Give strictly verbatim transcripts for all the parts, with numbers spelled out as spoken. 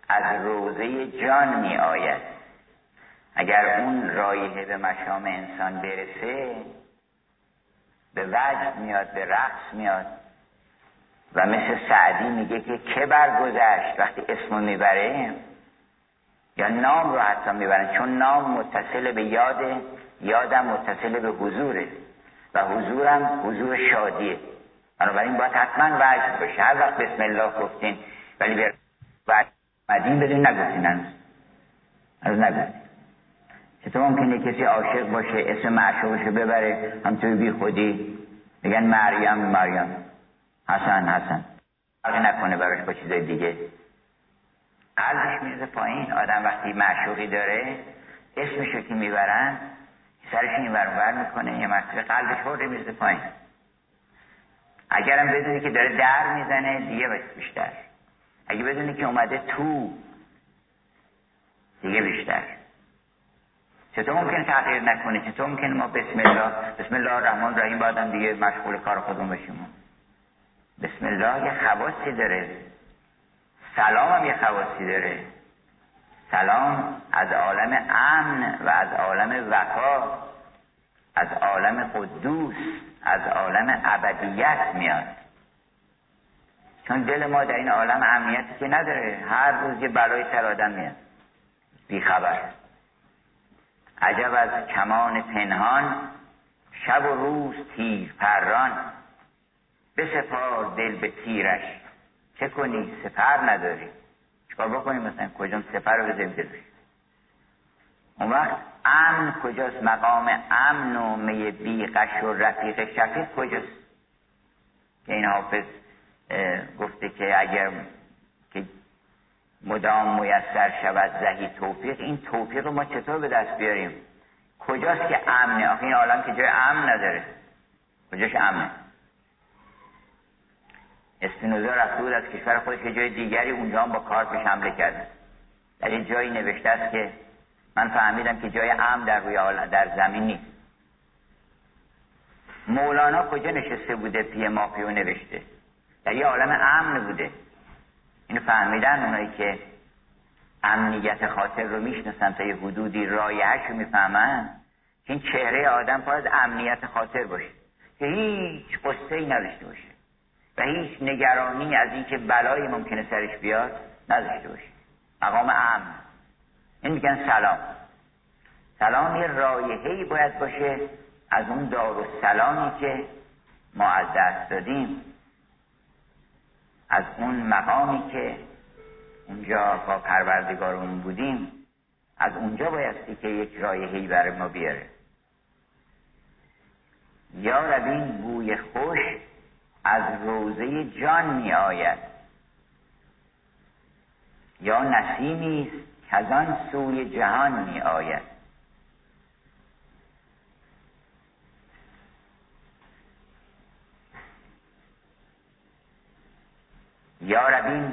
از روضه جان می آید. اگر اون رایحه به مشام انسان برسه به وجد میاد، به رقص میاد و مثل سعدی میگه که که برگذشت وقتی اسمو میبره یا نام رو حتی میبرن، چون نام متصل به یاده، یادم متصل به حضوره و حضورم حضور شادیه. بنابراین باید حتما وجد باشه. هر وقت بسم الله گفتین ولی به وجد مدین بدون نگفتین، هنوز هنوز نگفتین. چطور ممکنه کسی عاشق باشه اسم معشوقشو ببره همطور بی خودی بگن مریم مریم، حسن حسن، فرقی نکنه براش با چیزای دیگه، قلبش میرزه پایین. آدم وقتی معشوقی داره اسمشو که میبرن سرش این ور میکنه، یه مرتبه قلبش خورده میرزه پایین. اگرم بدونی که داره در میزنه دیگه بیشتر، اگه بدونی که اومده تو دیگه بیشتر. چطور ممکنه تغییر نکنه؟ چطور ممکنه ما بسم الله بسم الله الرحمن الرحیم بعدم دیگه مشغول کار خودمون بشیم؟ بسم الله یه خواصی داره، سلام هم یه خواصی داره. سلام از عالم امن و از عالم وفا، از عالم قدوس، از عالم ابدیت میاد. چون دل ما در این عالم امنیتی که نداره، هر روز یه بلای سر آدم میاد بی خبر. عجب از کمان پنهان، شب و روز تیر پران، بسپار دل به تیرش، چه کنی سپر نداری. چکار بکنیم مثلا کجام سپر رو بذاریم دلش؟ اون وقت امن کجاست؟ مقام امن و می بیغش و رفیق شفیق کجاست؟ که این حافظ گفته که اگر که مدام میسر شود زهی توفیق، این توفیق رو ما چطور به دست بیاریم؟ کجاست که امنه؟ آخه این عالم که جای امن نداره، کجاش امنه؟ اسپینوزا رفته بود از کشور خودش که جای دیگری، اونجا هم با کار پیش حمله کردن. در این جایی نوشته است که من فهمیدم که جای امن در روی عالم در زمین نیست. مولانا کجا نشسته بوده پی ماپیو نوشته؟ در یه عالم امن بوده. اینو فهمیدن اونایی که امنیت خاطر رو میشناسن تا یه حدودی رایحه‌اش رو میفهمن که این چهره آدم باید امنیت خاطر باشه که هیچ قصه‌ای نداشته باشه و هیچ نگرانی از این که بلایی ممکنه سرش بیاد نداشته باشه. مقام امن. این میگن سلام. سلام یه رایحه‌ای باید باشه از اون دارالسلامی که ما از دست دادیم، از اون مقامی که اونجا با پروردگارمون بودیم، از اونجا بایستی که یک رایحه‌ای برای ما بیاره. یا ربین بوی خوش از روضه جان می آید، یا نسیمی است که از آن سوی جهان می آید. یا ربین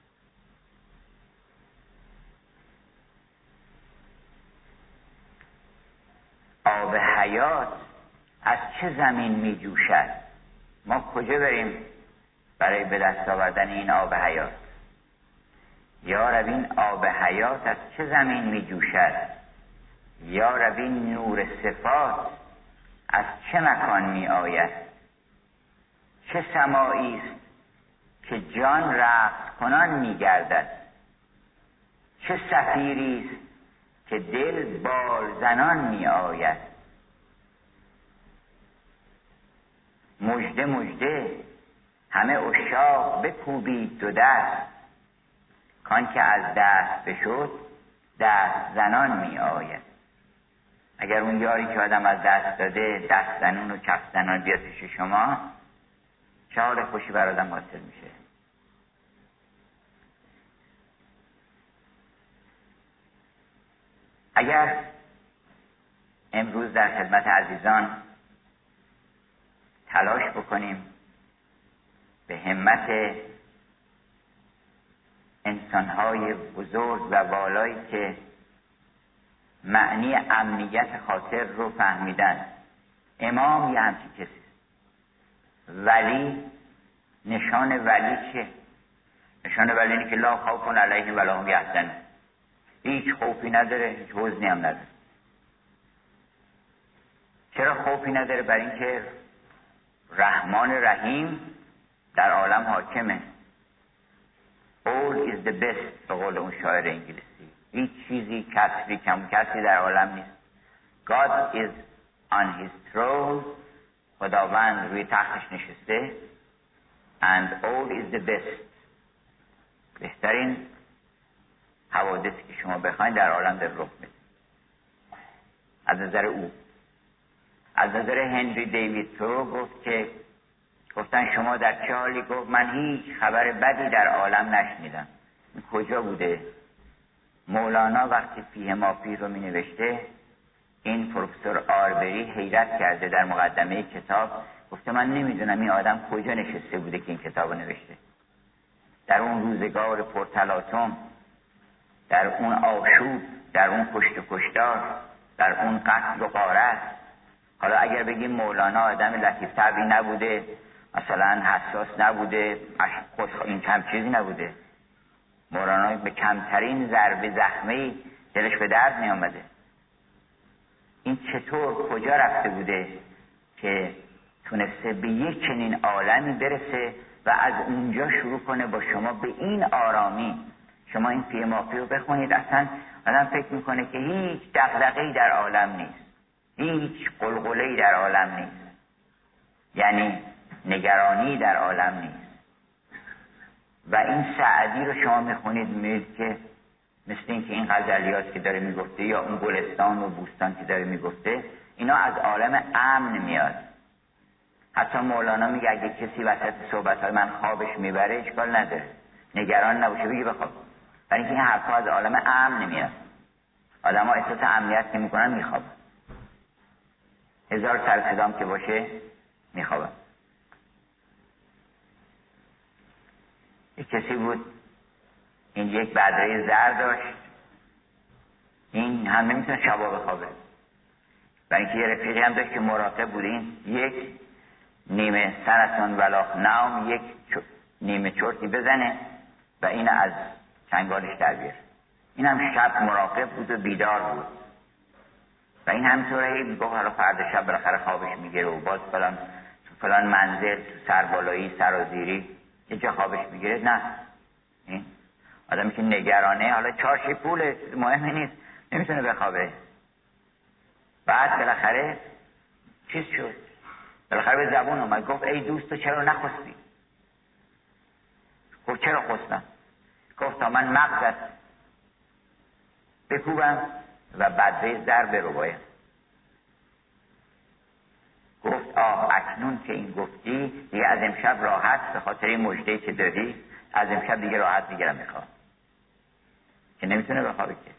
آب حیات از چه زمین می جوشد؟ ما کجا بریم برای به دست آوردن این آب حیات؟ یا ربین آب حیات از چه زمین می جوشد؟ یا ربین نور صفات از چه مکان می آید؟ چه سمایی است که جان رقص کنان می گردد؟ چه صفیری است که دل بال زنان می آید؟ مژده مژده همه عشاق بکوبید دو دست، کان که از دست بشد دست زنان می آید. اگر اون یاری که آدم از دست داده دست زنون و چپ زنان بیاد پیش شما، چه حال خوشی بر آدم حاصل میشه. اگر امروز در خدمت عزیزان تلاش بکنیم به همت انسانهای بزرگ و والایی که معنی امنیت خاطر رو فهمیدن. امام یه همچین کسی، ولی نشان ولی چه؟ نشانه بر اینه که لا خوف علیهم ولا هم یحزنون، هیچ خوفی نداره، هیچ حزنی هم نداره. چرا خوفی نداره؟ برای اینکه رحمان رحیم در عالم حاکمه. all is the best به قول اون شاعر انگلیسی. هیچ چیزی کسری کم کسی در عالم نیست. God is on his throne، خداوند روی تختش نشسته. and all is the best، بهترین حوادثی که شما بخواید در عالم در رخ میده از نظر او. از نظر هنری دیوید تو گفت که گفتن شما در چه حالی؟ گفت من هیچ خبر بدی در عالم نشنیدم. این کجا بوده؟ مولانا وقتی فیه ما فیه رو می نوشته، این پروفسور آربری حیرت کرده در مقدمه کتاب، گفته من نمیدونم این آدم کجا نشسته بوده که این کتاب رو نوشته. در اون روزگار پرتلاطم، در اون آشوب، در اون کشت و کشتار، در اون قتل و غارت. حالا اگر بگیم مولانا آدم لطیف طبعی نبوده، مثلا حساس نبوده، خود این کم چیزی نبوده، مولانا به کمترین ضربه زخمی دلش به درد می آمده. این چطور کجا رفته بوده که تونسته به یک چنین عالمی برسه و از اونجا شروع کنه با شما به این آرامی. شما این فیه مافی رو بخونید، اصلا آدم فکر میکنه که هیچ دغدغه‌ای در عالم نیست، هیچ قلقله‌ای در عالم نیست، یعنی نگرانی در عالم نیست. و این سعدی رو شما میخونید میبینید که مثل این که این غزلیات که داره میگفته یا اون گلستان و بوستان که داره میگفته، اینا از عالم امن میاد. حتی مولانا میگه اگه کسی وسط صحبت‌های من خوابش میبره اشکال نداره، نگران نباشه، بگی بخواب. برای اینکه این حرفا از عالم امن میاد. آدم‌ها احساس امنیت نمی‌کنن، میخوابن. هزار سر صدام که باشه میخوابن. یک کسی بود این یک بدره زر داشت، این هم نمیتونه شبا بخوابه. برای اینکه یه رفیقی هم داشت که مراقب بود، این یک نیمه سنتون ولاخ نام، یک نیمه چرتی بزنه و این از چنگالش در بیاره. این هم شب مراقب بود و بیدار بود و این همینطوره هی میگفت حالا فردا شب بالاخره خوابش میگیره و باز فلان تو فلان منزل، تو سربالایی، سرازیری یه جا خوابش میگیره. نه، این آدمی که نگرانه، حالا چارشی پوله مهمی نیست، نمیتونه بخوابه. بعد بالاخره چیز شد، بالاخره به زبون اومد، گفت ای دوست تو چرا نخستی؟ گفت چرا خستم؟ گفت تا من مغزت بکوبم و بدره زر برو باید. گفت آه اکنون که این گفتی دیگه از امشب راحت، به خاطر این مژده‌ای که دادی از امشب دیگه راحت میگیرم میخوام. که نمیتونه بخوابه که.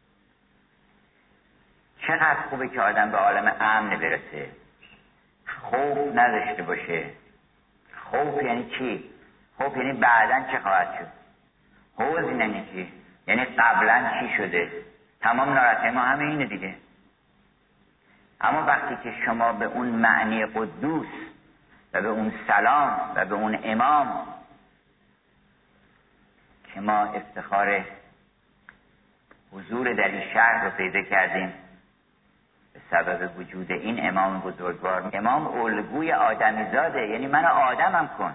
چقدر خوبه که آدم به عالم امن برسه، خوف نداشته باشه. خوف یعنی چی؟ خوف یعنی بعداً چه خواهد شد. حزن یعنی چی؟ یعنی قبلاً چی شده. تمام ناراحتی ما همه اینه دیگه. اما وقتی که شما به اون معنی قدوس و به اون سلام و به اون امام که ما افتخار حضور در این شهر رو پیدا کردیم به سبب وجود این امام بزرگوار، امام الگوی آدمی زاده، یعنی من آدمم کن،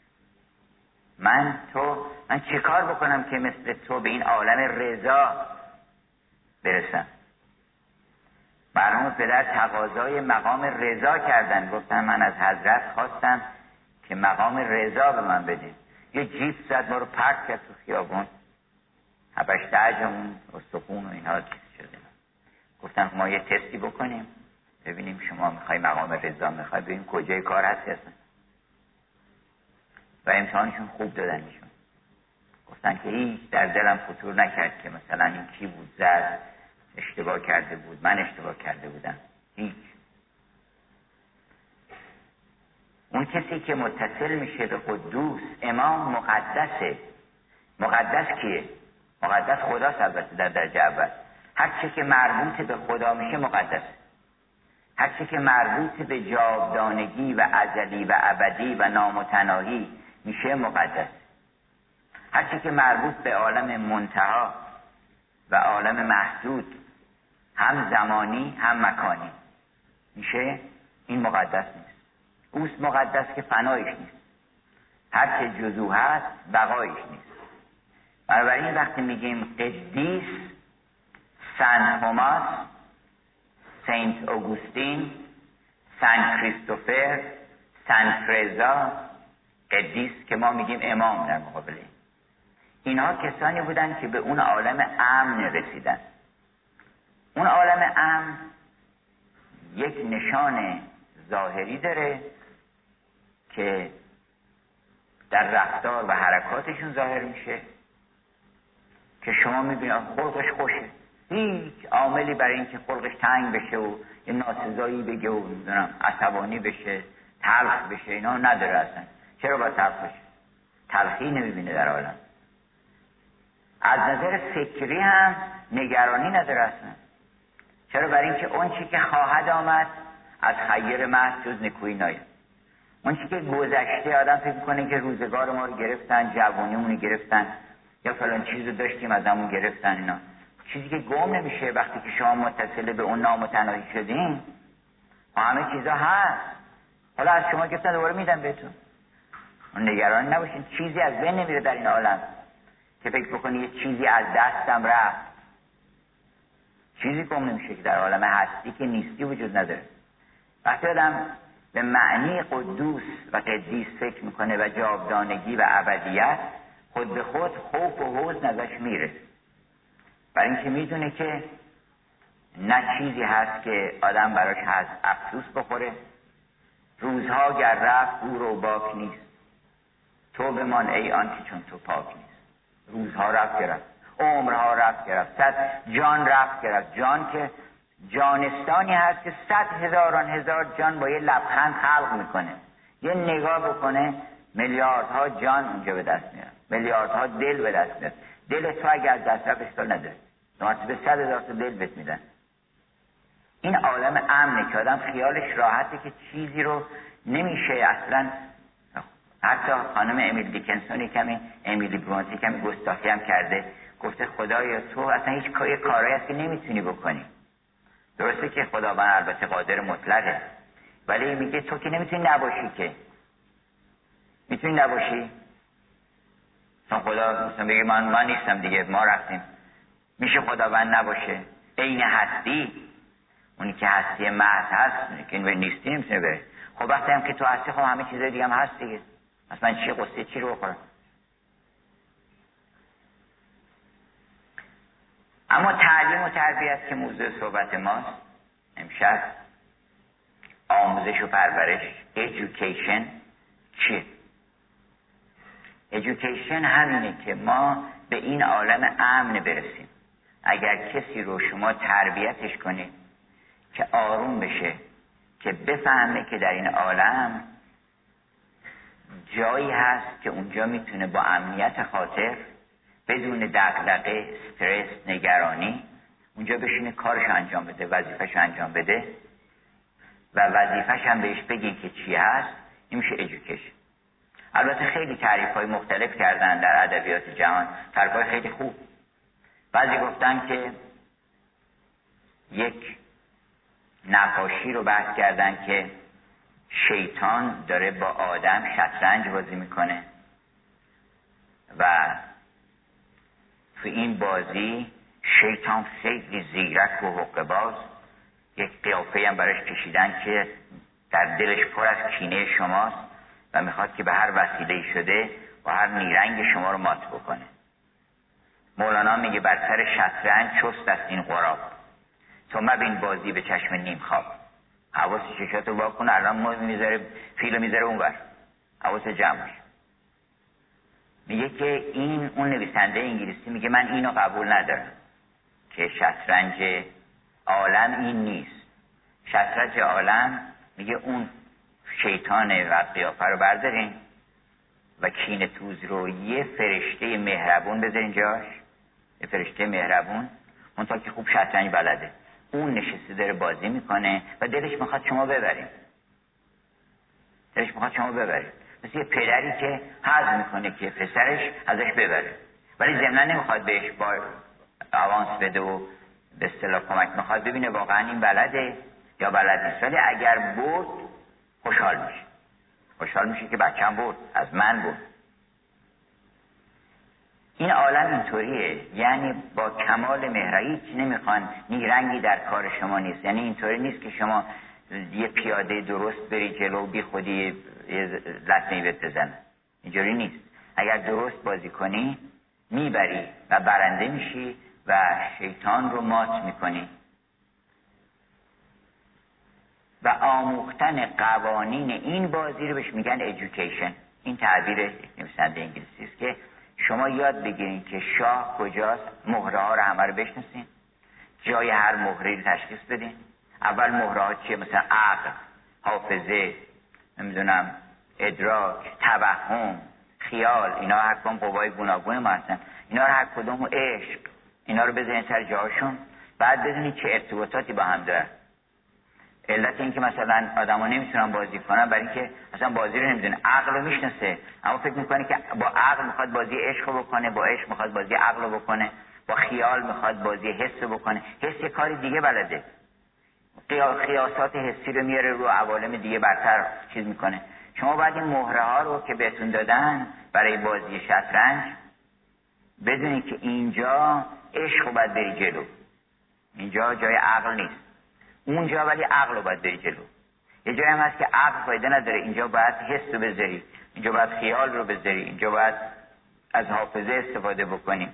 من تو من چه کار بکنم که مثل تو به این عالم رضا برسم. مرحوم پدر تقاضای مقام رضا کردن، گفتن من از حضرت خواستم که مقام رضا به من بده. یه جیب زد ما رو پرت کرد تو خیابون، هبش درجمون استخون و اینها چیز شده. گفتن ما یه تستی بکنیم ببینیم شما میخوای مقام رضا میخوای، ببینیم کجای کار هستی اصلا. و امتحانشون خوب دادنشون. گفتن که هیچ در دلم خطور نکرد که مثلا این کی بود زد اشتباه کرده بود، من اشتباه کرده بودم. هیچ. اون کسی که متصل میشه به قدوس، امام مقدسه. مقدس کیه؟ مقدس خداست البته در درجه اول. هر چی که مربوط به خدا میشه مقدسه. هر چی که مربوط به جاودانگی و ازلی و ابدی و نامتناهی میشه مقدس. هرچی که مربوط به عالم منتها و عالم محدود، هم زمانی هم مکانی میشه، این مقدس نیست. اوست مقدس که فنایش نیست، هر که جزو هست بقایش نیست. بنابراین وقتی میگیم قدیس، سن توماس، سنت اوگوستین، سن کریستوفر، سن فرزا، قدیس که ما میگیم امام در مقابل این، اینها کسانی بودن که به اون عالم امن رسیدن. اون عالم امن یک نشان ظاهری داره که در رفتار و حرکاتشون ظاهر میشه، که شما میبینید خلقش خوشه، هیچ عاملی برای اینکه خلقش تنگ بشه و یه ناسزایی بگه و میدونم عصبانی بشه، تلخ بشه، اینا نداره اصلا. چرا باید تلخ بشه؟ تلخی نمیبینه در عالم. از نظر فکری هم نگرانی نداره اصلا. چرا؟ برای اینکه اون چی که خواهد آمد از خیر محض جز نکویی ناید. اون چی که گذشته، آدم فکر میکنه که روزگار ما رو گرفتن، جوانیمون رو گرفتن، یا فلان چیز رو داشتیم از همون گرفتن، اینا چیزی که گم نمیشه. وقتی که شما متصل به اون نامتناهی شدین و همه چیزا هست، حالا از شما گرفتن دوباره میدن بهتون، اون نگران نباشین. چیزی از بین نمیره در این عالم که فکر بکنی یه چیزی از دستم رفت. چیزی گم نمیشه که در عالم هستی که نیستی وجود نداره. وقتی آدم به معنی قدوس و قدیس فکر میکنه و جاودانگی و ابدیت، خود به خود خوف و حزن ازش میره، برای اینکه میدونه که نه چیزی هست که آدم براش هست افسوس بخوره. روزها گر رفت او رو باک نیست، تو بمان ای آن که چون تو پاک نیست. روزها رفت گرفت، عمرها رفت گرفت، صد جان رفت گرفت. جان که جانستانی هست که صد هزاران هزار جان با یه لبخند خلق میکنه. یه نگاه بکنه میلیاردها جان اونجا به دست میاد، میلیاردها دل به دست میاد. دل تو اگر از دست رفت اشکال نداره، به صد هزار تا دل بهت میدن. این عالم امنه که آدم خیالش راحته که چیزی رو نمیشه اصلا. حتی خانم امیل دیکنسون کمی امیلی برونتی کمی گستاخی هم کرده، گفته خدایا تو اصلا هیچ کاری کارایی هست که نمیتونی بکنی. درسته که خداوند البته قادر مطلقه، ولی میگه تو که نمیتونی نباشی. که میتونی نباشی؟ چون خدا مثلا بگه من من نیستم دیگه، ما رفتیم. میشه خداوند نباشه؟ عین هستی، اونی که هستی محض هست، اونی که نیستی نمیتونه بره. خب وقتی هم که تو هستی، خب همه چیزای دیگه هم هست دیگه. اصلا چی قصه چی رو بخورم؟ اما تعلیم و تربیت که موضوع صحبت ماست امشب، آموزش و پرورش، education چیه؟ education همینه که ما به این عالم امن برسیم. اگر کسی رو شما تربیتش کنید که آروم بشه، که بفهمه که در این عالم جایی هست که اونجا میتونه با امنیت خاطر، بدون دغدغه، استرس، نگرانی، اونجا بشینه کارش انجام بده، وظیفه‌ش انجام بده و وظیفه‌ش هم بهش بگین که چی هست، این میشه education. البته خیلی تعریف‌های مختلف کردن در ادبیات جهان، تعریف‌های خیلی خوب. بعضی گفتن که یک نقاشی رو بحث کردن که شیطان داره با آدم شطرنج بازی میکنه و تو این بازی شیطان خیلی زیرک و حقه‌باز، یک قیافه هم براش کشیدن که در دلش پر از کینه شماست و میخواد که به هر وسیله شده و هر نیرنگ شما رو مات بکنه. مولانا میگه بر سر شطرنج چست است این غراب، تو مبین بازی به چشم نیم خواب. حواس چشات رو واکن، الان ما میذاره فیلم میذاره اونور، حواس جمعش. میگه که این اون نویسنده انگلیسی میگه من اینو قبول ندارم که شطرنج عالم این نیست. شطرنج عالم میگه اون شیطان و قیافه رو بردارین و کینه توز رو یه فرشته مهربون بذارین جاش، یه فرشته مهربون، اون تا که خوب شطرنج بلده، اون نشسته داره بازی میکنه و دلش میخواد شما ببرین، دلش میخواد شما ببرین. مثل یه پدری که حظ میکنه که پسرش ازش ببره، ولی ضمناً نمیخواد بهش با آوانس بده و به اصطلاح کمک، میخواد ببینه واقعا این بلده یا بلد نیست. ولی اگر برد خوشحال میشه، خوشحال میشه که بچه‌م برد، از من برد. این عالم اینطوریه، یعنی با کمال مهر هیچ نمیخوان، نیرنگی در کار شما نیست. یعنی اینطوری نیست که شما یه پیاده درست بری جلو بی خودی یه لطمه‌ای بهت بزنه، اینجوری نیست. اگر درست بازی کنی میبری و برنده میشی و شیطان رو مات میکنی. و آموختن قوانین این بازی رو بهش میگن ایژوکیشن. این تعبیر نویسنده انگلیسی است که شما یاد بگیرین که شاه کجاست، مهره ها رو همه رو بشناسین، جای هر مهره رو تشخیص بدین. اول مهره ها چیه؟ مثلا عقل، حافظه، نمیدونم ادراک، توهم، خیال، اینا هر کدوم قوای گوناگون ما هستن. اینا رو هر کدوم، عشق، اینا رو بذارین سر جاشون. بعد بدونید چه ارتباطاتی با هم دارن. علت این که مثلا آدما نمیتونن بازی کنن برای اینکه مثلا بازی رو نمیدونه، عقل رو میشناسه اما فکر میکنه که با عقل میخواد بازی عشق رو بکنه، با عشق میخواد بازی عقل رو بکنه، با خیال میخواد بازی حس رو بکنه. حس یه کاری دیگه بلده، قیاسات حسی رو میاره رو عوالم دیگه برتر چیز میکنه. شما باید این مهره ها رو که بهتون دادن برای بازی شطرنج بدونید که اینجا عشق رو باید بری جلو، اینجا جای عقل نیست، اونجا ولی عقل رو باید بری جلو. یه جایی هم هست که عقل فایده نداره، اینجا باید حس رو بذاری، اینجا باید خیال رو بذاری، اینجا باید از حافظه استفاده بکنی.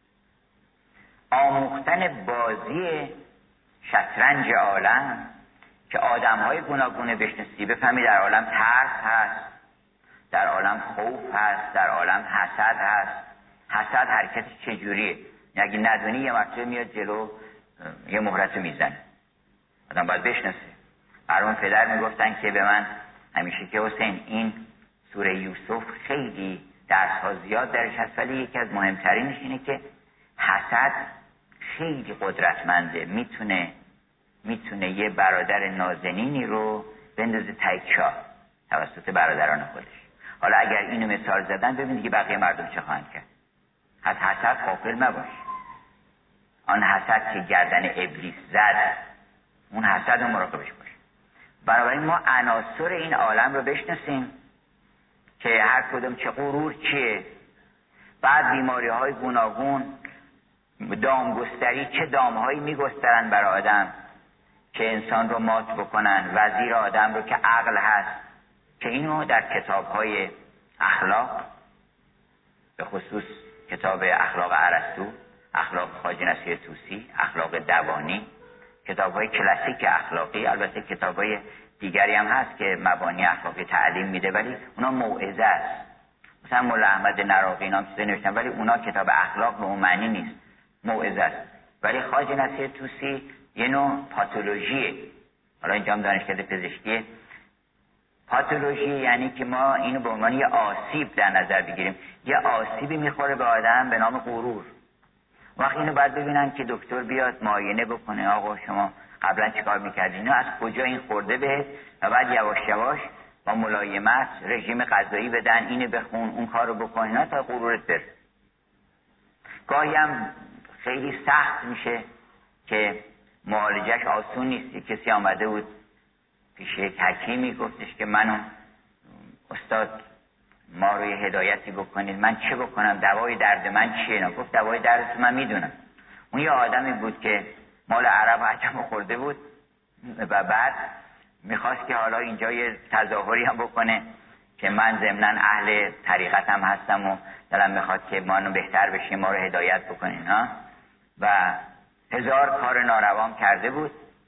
آموختن بازی شطرنج عالم که آدم های گوناگونه بشناسی، بفهمی در عالم ترس هست، در عالم خوف هست، در عالم حسد هست. حسد حرکتش چجوریه؟ اگه ندونی یه مرتبه میاد جلو یه مهرت میزنه، آدم باید بشناسه. برام پدر میگفتن که به من همیشه که حسین این سوره یوسف خیلی درس‌ها زیاد درش هست، ولی یکی از مهمترینش اینه که حسد خیلی قدرتمنده، میتونه میتونه یه برادر نازنینی رو بندازه تایچا توسط برادران خودش. حالا اگر اینو مثال زدن ببینید که بقیه مردم چه خواهند کرد. از حسد غافل مباش. آن حسد که گردن ابلیس زد، اون حسد رو مراقبش باش. بنابراین ما عناصر این عالم رو بشناسیم که هر کدوم چه غرور چیه. بعد بیماری های گوناگون، دامگستری، چه دامهایی میگسترن برای آدم که انسان رو مات بکنن، وزیر آدم رو که عقل هست، که اینو در کتاب های اخلاق، به خصوص کتاب اخلاق ارسطو، اخلاق خواجه نصیر طوسی، اخلاق دوانی، کتاب های کلاسیک اخلاقی، البته کتاب های دیگری هم هست که مبانی اخلاقی تعلیم میده ولی اونا موعظه است. مثلا مولا احمد نراقی اینا هم چیزی نوشتن ولی اونا کتاب اخلاق به اون معنی نیست، موعظه است. ولی خواجه نصیر طوسی یه نوع پاتولوژیه. حالا اینجا هم دانشکده پزشکیه. پاتولوژی یعنی که ما اینو به عنوان یه آسیب در نظر بگیریم. یه آسیبی میخوره به آدم به نام غرور. وقتی اینو باید ببینن که دکتر بیاد معاینه بکنه، آقا شما قبلا چیکار میکردین، از کجا این خورده بهت، و بعد یواش یواش با ملایمت رژیم غذایی بدن، اینو بخون اون کارو بکن، اینا تا غرورت بره. گاهی هم خیلی سخت میشه که معالجش آسون نیست. کسی آمده بود پیش یک حکیمی گفتش که منو استاد ما روی هدایتی بکنید، من چه بکنم، دوای درد من چیه؟ نه گفت دوای درد من میدونم. اون یه آدمی بود که مال عرب و عجم خورده بود و بعد میخواست که حالا اینجا یه تظاهری هم بکنه که من ضمناً اهل طریقتم هستم و دلم میخواد که ما رو بهتر بشیم، ما رو هدایت بکنین ها. و هزار کار ناروام کرده بود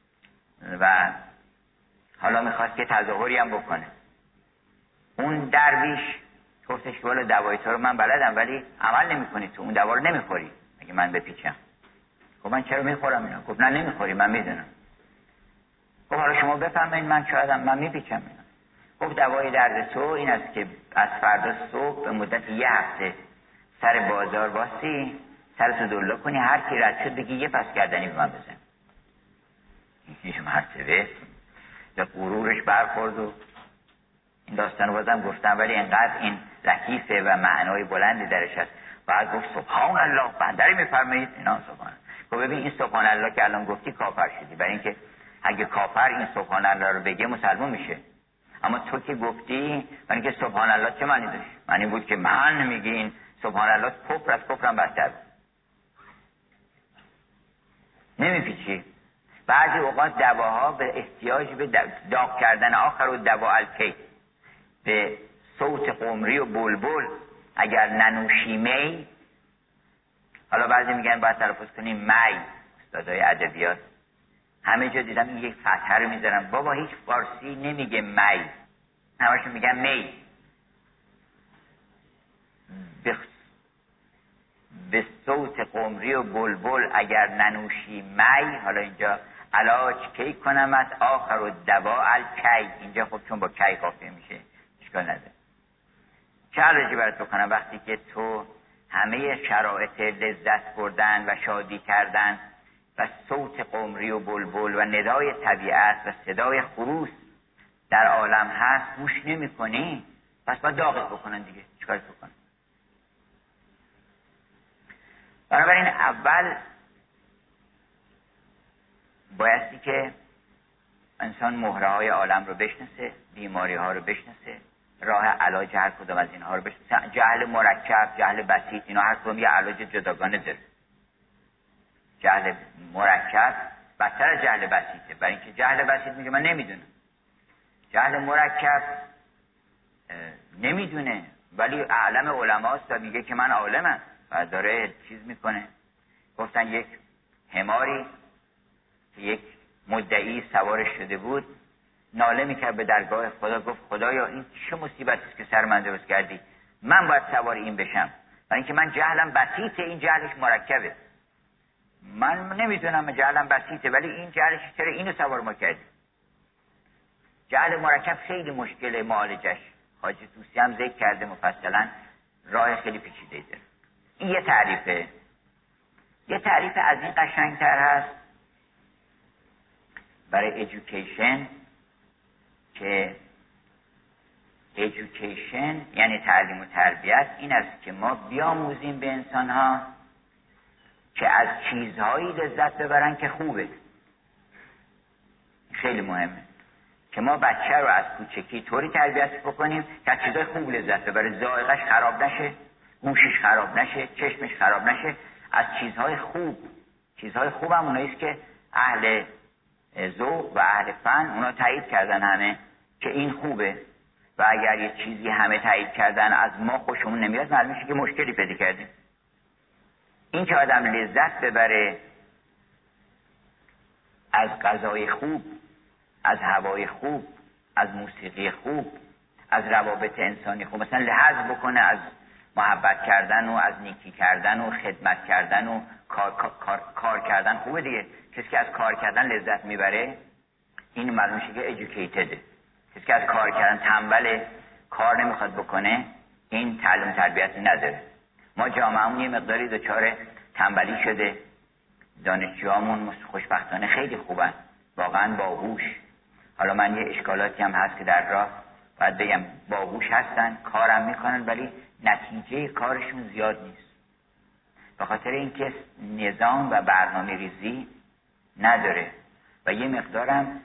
و حالا میخواست که تظاهری هم بکنه. اون درویش گفتش که والا دوای تو رو من بلدم ولی عمل نمی کنی، تو اون دوا رو نمیخوری اگه من بپیچم. گفت من چرا میخورم اینا؟ گفت نه نمیخوری، من میدونم. گفت حالا شما بفهمین من شایدم من میپیچم اینا. گفت دوای درد تو این است که از فردا صبح به مدت یه هفته سر بازار باسی، سرتو دلو کنی، هر کی رد شد بگی یه پس گردنی به من بزن. یه مرتبه یا غرورش برخورد و این داستان بازم گفتم ولی اینقدر این لطیفه و معنای بلندی درش هست. بعد گفت سبحان الله، بندری میفرمایید اینا سبحان الله. گفت ببین این سبحان الله که الان گفتی کافر شدی، برای اینکه اگه کافر این سبحان الله رو بگه مسلمان میشه، اما تو که گفتی، برای اینکه سبحان الله چه معنی داشت؟ معنی بود که من میگی این سبحان الله کفر از کفرم بدتر نمیپیچی. بعضی اوقات دواها به احتیاج به داغ کردن آخر و دوا الکی به صوت قمری و بلبل اگر ننوشی می، حالا بعضی میگن باید تلفظ کنیم می، استادای ادبیات همه جا دیدم این یک فتحه رو میذارن، بابا هیچ فارسی نمیگه می، همشون میگن می. به به صوت قمری و بلبل اگر ننوشی می، حالا اینجا علاج کی کنم از آخر و دوا الکی، اینجا خب چون با کی قافیه میشه اشکال نداره. چه علاجی برات بکنم وقتی که تو همه شرایط لذت بردن و شادی کردن و صوت قمری و بلبل و ندای طبیعت و صدای خروس در عالم هست گوش نمی کنی؟ پس باید داغت بکنن دیگه، چیکار بکنن؟ بنابراین اول بایستی که انسان مهره های عالم رو بشناسه، بیماری ها رو بشناسه، راه علاج هر کدوم از اینها رو بشناسه. جهل مرکب، جهل بسیط، اینا هر کدوم یه علاج جداگانه داره. جهل مرکب بدتر از جهل بسیطه، برای اینکه جهل بسیط میگه من نمیدونم، جهل مرکب نمیدونه ولی اعلم علماست و میگه که من عالمم و داره چیز میکنه. گفتن یک حماری که یک مدعی سوارش شده بود ناله میکرد به درگاه خدا، گفت خدایا این چه مصیبتی است که سر من درست کردی، من باید سوار این بشم، برای اینکه من جهلم بسیطه، این جهلش مرکبه، من نمیدونم جهلم بسیطه ولی این جهلش چرا اینو سوار ما کردی. جهل مرکب خیلی مشکل معالجش، حاجی طوسی هم ذکر کرده مفصلا، راه خیلی پیچیده‌ای داره. این یه تعریفه. یه تعریف از این قشنگتر هست برای education که education یعنی تعلیم و تربیت این است که ما بیاموزیم به انسان‌ها که از چیزهایی لذت ببرن که خوبه. خیلی مهمه که ما بچه رو از کوچکی طوری تربیت بکنیم که از چیزهای خوب لذت ببره، ذائقه‌اش خراب نشه، گوشش خراب نشه، چشمش خراب نشه، از چیزهای خوب. چیزهای خوب هم اوناییست که اهل ذوق و اهل فن اونا تایید کردن همه که این خوبه، و اگر یه چیزی همه تایید کردن از ما خوشمون نمیاد معلوم میشه که مشکلی پیدا کردیم. این که آدم لذت ببره از غذای خوب، از هوای خوب، از موسیقی خوب، از روابط انسانی خوب، مثلا لحظ بکنه از محبت کردن و از نیکی کردن و خدمت کردن و کار, کار, کار کردن خوبه دیگه. کسی که از کار کردن لذت میبره این معلوم میشه که educated. کسی که از کار کردن تنبل، کار نمیخواد بکنه، این تعلیم تربیتی نداره. ما جامعهمون یه مقداری دچار تنبلی شده، دانشجوامون خوشبختانه خیلی خوبن، واقعا باهوش. حالا من یه اشکالاتی هم هست که در راه باید بگم، باهوش هستن، کارم میکنن ولی نتیجه کارشون زیاد نیست، به خاطر اینکه نظام و برنامه ریزی نداره و یه مقدارم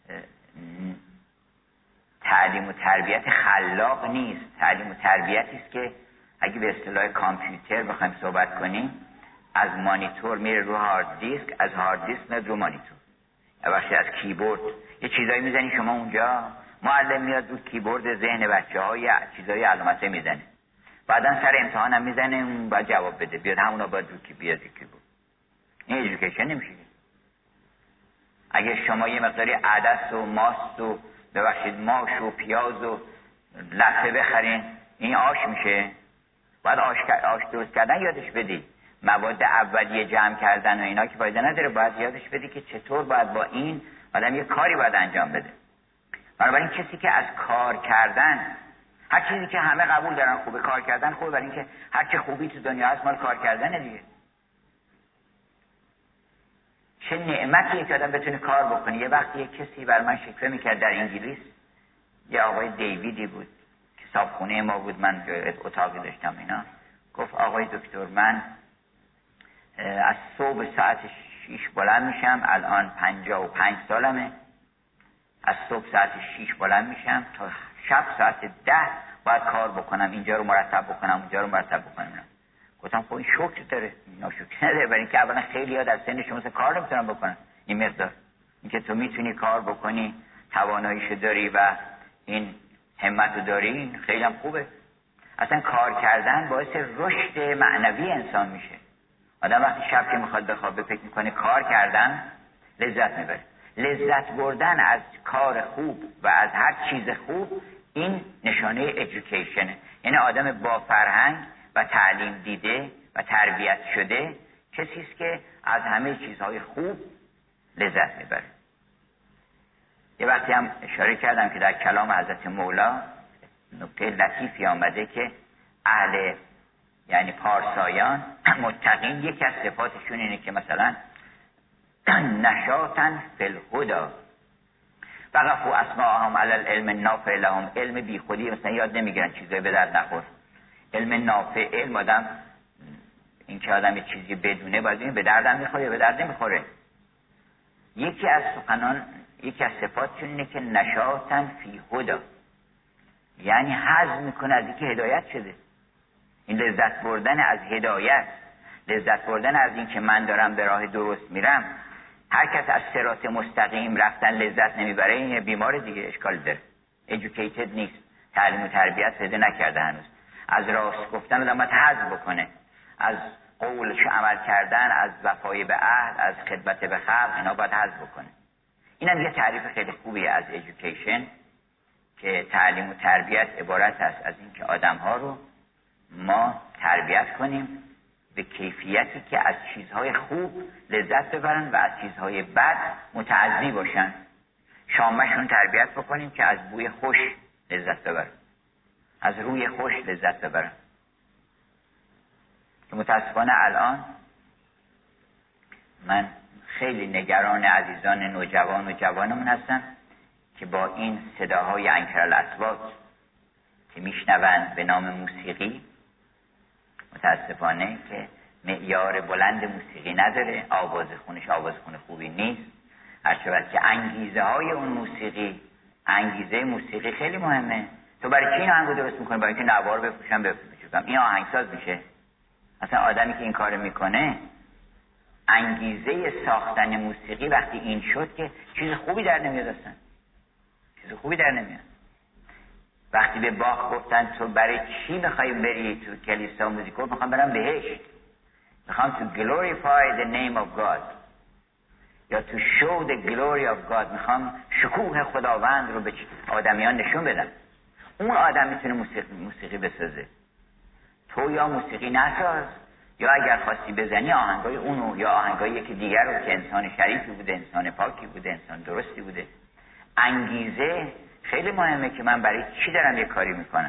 تعلیم و تربیت خلاق نیست. تعلیم و تربیتی است که اگه به اصطلاح کامپیوتر بخوایم صحبت کنیم، از مانیتور میره رو هارد دیسک، از هارد دیسک میاد رو مانیتور، بخشی از کیبورد یه چیزایی میزنی شما اونجا، معلم میاد رو کیبورد ذهن بچه‌ها یه چیزایی علامت میزنه، بعدن سر امتحان هم میزنه اون باید جواب بده، بیاد همونا باید رو کی بیاد رو کیبورد. این ایژوکیشن نمیشه. اگه شما یه مقداری عدس و ماست و ببخشید ماش و پیاز و لفه بخرین، این آش میشه. باید آش, آش درست کردن یادش بدی، مواد اولیه جمع کردن و اینا که فایده نداره، باید یادش بدی که چطور باید با این آدم یه کاری باید انجام بده. بنابراین کسی که از کار کردن، هر چیزی که همه قبول دارن خوبه، کار کردن خوبه، برای اینکه هر چه خوبی تو دنیا هست مال کار کردنه دیگه. چه نعمتیه که آدم بتونه کار بکنه. یه وقتی یه کسی بر من شکوه میکرد در انگلیس، یه آقای دیویدی بود که صاحبخونه ما بود، من اتاقی داشتم اینا، گفت آقای دکتر من از صبح ساعت شیش بلند میشم، الان پنجاه و پنج سالمه، از صبح ساعت شیش بلند میشم تا شب ساعت ده باید کار بکنم، اینجا رو مرتب بکنم اونجا رو مرتب بکنم. گفتم خب این شکر داره، ناشکر نداره، برای اینکه اولا خیلی ها در سن شما کار نمیتونن بکنن این مقدار. اینکه تو میتونی کار بکنی، تواناییشو داری و این همتو داری، این خیلی هم خوبه. اصلا کار کردن باعث رشد معنوی انسان میشه. آدم وقتی شب که میخواد بخوابه فکر میکنه کار کردن، لذت میبره. لذت بردن از کار خوب و از هر چیز خوب، این نشانه ادویکیشنه. یعنی آدم با فرهنگ و تعلیم دیده و تربیت شده کسی است که از همه چیزهای خوب لذت میبره. یه وقتی هم اشاره کردم که در کلام حضرت مولا نکته لطیفی آمده که اهل یعنی پارسایان متقین یکی از صفاتشون اینه که مثلا نشاطن فی الهدی وقفوا اسماءهم علی العلم النافع لهم، علم بی خودی مثلا یاد نمیگیرن، چیزایی به درد نخور. علم نافع، علم آدم این که آدم یه چیزی بدونه باید این به دردم میخوره به درد نمیخوره. یکی از سخنان یکی از صفاتشون اینه که نشاطن فی هدی، یعنی حظ میکنه از اینکه هدایت شده. این لذت بردن از هدایت، لذت بردن از این که من دارم به راه درست میرم. هر کس از صراط مستقیم رفتن لذت نمیبره، این بیمار دیگه، اشکال داره، educated نیست، تعلیم و تربیت پیدا نکرده هنوز. از راست گفتن آدم باید حظ بکنه، از قولش عمل کردن، از وفای به عهد، از خدمت به خلق، اینا باید حظ بکنه. اینم یه تعریف خیلی خوبیه از education که تعلیم و تربیت عبارت است از این که آدم‌ها رو ما تربیت کنیم به کیفیتی که از چیزهای خوب لذت ببرن و از چیزهای بد متعضی باشن. شامشون تربیت بکنیم که از بوی خوش لذت ببرن، از روی خوش لذت ببرن. که متاسفانه الان من خیلی نگران عزیزان نوجوان و جوانمون هستم که با این صداهای انکرالاصوات که میشنوند به نام موسیقی، متاسفانه که معیار بلند موسیقی نداره، آواز خونش آواز خون خوبی نیست، هرچند که انگیزه های اون موسیقی، انگیزه موسیقی خیلی مهمه. تو برای چی این آهنگو درست میکنی؟ برای اینکه نوار بپوشم بپوشم، این آهنگساز میشه. اصلا آدمی که این کار میکنه، انگیزه ساختن موسیقی وقتی این شد که چیز خوبی در نمیاد، اصلا چیز خوبی در نمیاد. وقتی به باخ گفتن تو برای چی میخوای بری تو کلیسا موزیک؟ میخوام برم بهشت، میخوام تو glorify the name of God یا تو show the glory of God، میخوام شکوه خداوند رو به آدمیان نشون بدم. اون آدم میتونه موسیقی موسیقی بسازه. تو یا موسیقی نساز، یا اگر خواستی بزنی آهنگای اونو یا آهنگای یکی دیگر رو که انسان شریفی بوده، انسان پاکی بوده، انسان درستی بوده. انگیزه خیلی مهمه که من برای چی دارم یه کاری میکنم.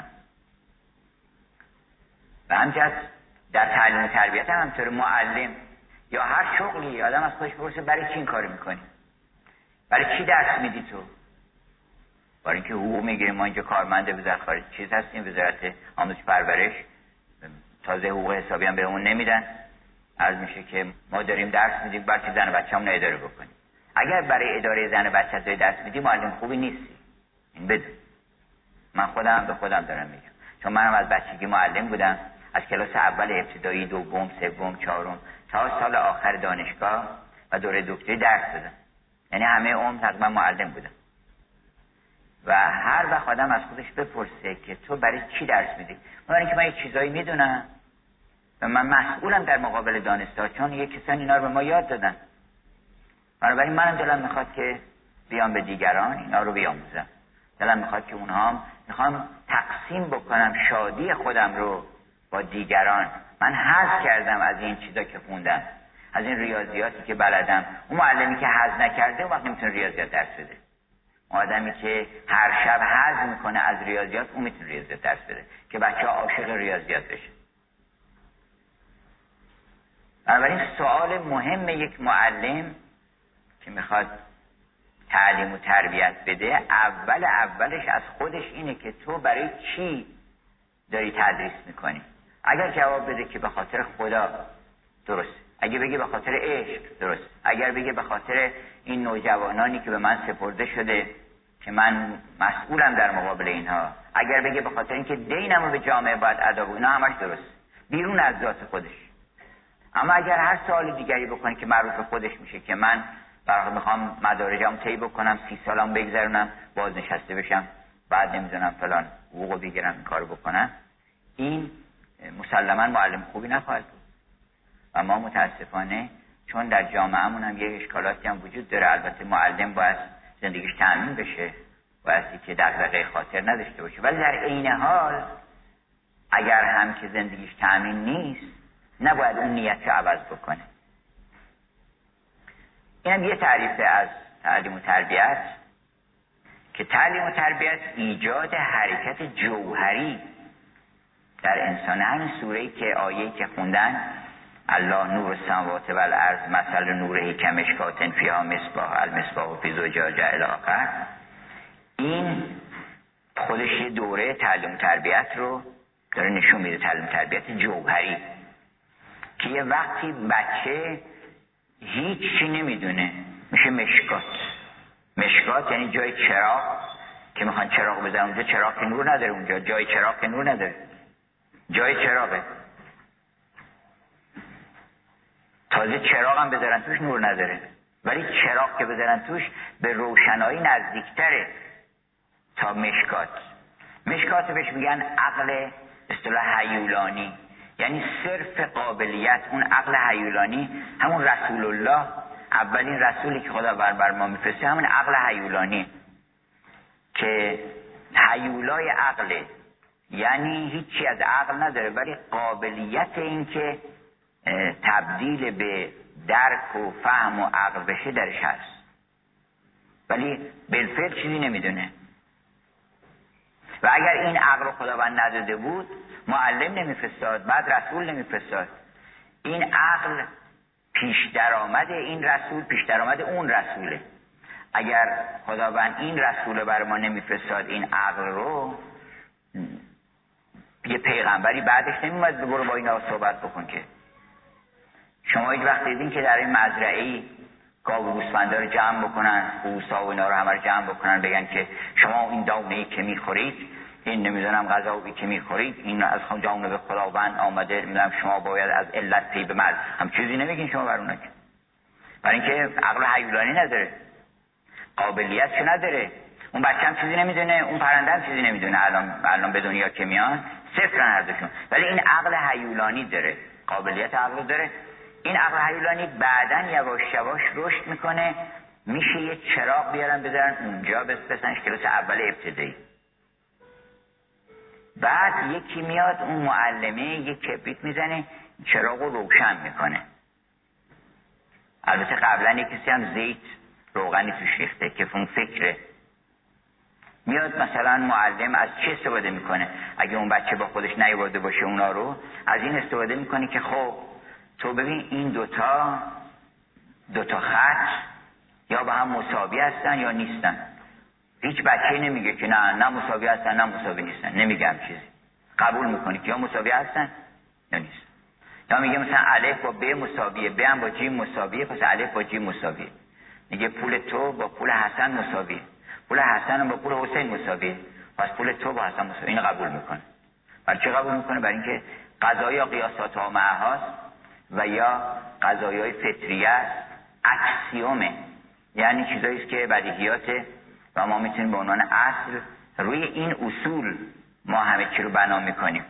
و همچنین در تعلیم و تربیت هم همطور، معلم یا هر شغلی آدم از خودش بپرسه برای چی این کاری میکنی؟ برای چی درس میدی تو؟ برای اینکه حقوق میگیریم، ما اینجا کارمند وزارت خارجه چیز هستیم، وزارت آموزش پرورش، تازه حقوق حسابی هم بهمون نمیدن. عرض میشه که ما داریم درس میدیم، برای زن و بچه‌مون اداره بکنیم. اگر برای اداره زن و بچه داری درس میدی، معلم خوبی نیستی. این بدون. من خودم به خودم دارم میگم، چون منم از بچگی معلم بودم، از کلاس اول ابتدایی، دوم، سوم، چهارم تا سال آخر دانشگاه و دوره دکتری درس دادم. یعنی همه عمر تقریبا معلم بودم. و هر وقت آدم از خودش بپرسه که تو برای چی درس میدی؟ برای اینکه من یه چیزایی میدونم و من مسئولم در مقابل دانشجوها، چون یه کسانی اینا رو به ما یاد دادن. بنابراین منم دلم میخواد که بیام به دیگران اینا رو بیاموزم. دلم میخواد که اونها میخوام تقسیم بکنم شادی خودم رو با دیگران. من حظ کردم از این چیزا که خوندم، از این ریاضیاتی که بلدم. اون معلمی که حظ نکرده اون وقت نمیتونه ریاضیات درس بده. آدمی که هر شب حظ میکنه از ریاضیات، اون میتونه ریاضیات درس بده که بچه ها عاشق ریاضیات بشه. بنابراین سوال مهم یک معلم که میخواد تعلیم و تربیت بده، اول اولش از خودش اینه که تو برای چی داری تدریس میکنی. اگر جواب بده که به خاطر خدا، درست. اگه بگه به خاطر عشق، درست. اگر بگه به خاطر این نوجوانانی که به من سپرده شده که من مسئولم در مقابل اینها، اگر بگه به خاطر اینکه دینمو به جامعه باید ادا کنم، اینا همش درست، بیرون از ذات خودش. اما اگر هر سوال دیگری بکنه که مربوط به خودش میشه که من برای میخوام مدارجم طی بکنم، سی سالم بگذرونم، بازنشسته بشم، بعد نمیدونم فلان حقوقو بگیرم، این کارو بکنم، این مسلما معلم خوبی نخواهد بود. و ما متاسفانه چون در جامعهمون هم یه اشکالاتی هم وجود داره، البته معلم باید زندگیش تأمین بشه، باید که دغدغه خاطر نداشته باشه، ولی در عین حال اگر هم که زندگیش تأمین نیست، نباید اون نیت رو عوض بکنه. اینم یه تعریف از تعلیم و تربیت، که تعلیم و تربیت ایجاد حرکت جوهری در انسان. همین سوره‌ای که آیه‌ای که خوندن، الله نور السماوات و الارض مثل نوره کمشکات فیها مصباح المصباح فی زجاجه الی آخر، این خودش یه دوره تعلیم و تربیت رو داره نشون میده، تعلیم و تربیت جوهری، که یه وقتی بچه هیچ چی نمیدونه میشه مشکات. مشکات یعنی جای چراغ که میخوان چراغ بزنن، اونجا چراغ که نور نداره، اونجا جای چراغ که نور نداره، جای چراغه. تازه چراغ هم بذارن توش نور نداره، ولی چراغ که بذارن توش به روشنایی نزدیکتره تا مشکات. مشکات بهش میگن عقل، اصطلاح هیولانی، یعنی صرف قابلیت. اون عقل هیولانی همون رسول الله، اولین رسولی که خدا بر بر ما میفرسته، همون عقل هیولانی که هیولای عقله، یعنی هیچی از عقل نداره ولی قابلیت این که تبدیل به درک و فهم و عقل بشه درش هست، ولی بالفعل چیزی نمیدونه. و اگر این عقل خداوند نداده بود، معلم نمیفرستاد، بعد رسول نمیفرستاد. این عقل پیش درآمد این رسول، پیش درآمد اون رسوله. اگر خداوند این رسول بر ما نمیفرستاد، این عقل رو، یه پیغمبری بعدش نمیومد برو با اینا صحبت بکن. که شما هیچ وقت دیدین که در این مزرعه‌ای گاو و گوسفندا رو جمع بکنن، خوسا و اینا رو همه رو جمع بکنن، بگن که شما این دانه‌ای که میخورید، این نمیدونم غذایی که میخورید، این از جانب خداوند آمده، نمیدونم شما باید از علت پی ببرید. هم چیزی نمیگین شما بر اونها، که برای اینکه عقل هیولانی نداره، قابلیتشو نداره. اون بچه هم چیزی نمیدونه، اون پرنده هم چیزی نمیدونه. الان الان به دنیا که میان صفرن هر دوشون، ولی این عقل هیولانی داره، قابلیت عقل داره. این عقل هیولانی بعدن یواش یواش رشد میکنه، میشه یه چراغ بیارن بذارن اونجا، بسنش کلاس اول ابتدایی. بعد یکی میاد، اون معلمه یک کبریت میزنه، چراغ رو روشن میکنه. البته قبلا یک کسی هم زیت روغنی توش ریخته که اون فکره. میاد مثلا معلم از چه استفاده میکنه؟ اگه اون بچه با خودش نیاورده باشه اونا رو، از این استفاده میکنه که خب تو ببین این دوتا دوتا خط یا با هم مساوی هستن یا نیستن. هیچ بچه نمیگه که نه نه مساوی هستن نه مساوی نیستن، نمیگم چیزی، قبول میکنه که یا مساوی هستن یا نیستن. یا میگه مثلا الف با ب مساویه، ب هم با ج مساویه، پس الف با ج مساویه. میگه پول تو با پول حسن مساویه، پول حسن با پول حسین مساویه، پس پول تو با حسن مساویه. این قبول میکنه. برای چه قبول میکنه؟ برای اینکه قضایی یا قیاسات ها معهاست و یا قضایای فطریه است، اکسیومه، یعنی چیزایی است که بدیهیاته و ما میتونیم به عنوان اصل روی این اصول ما همه چی رو بنا میکنیم.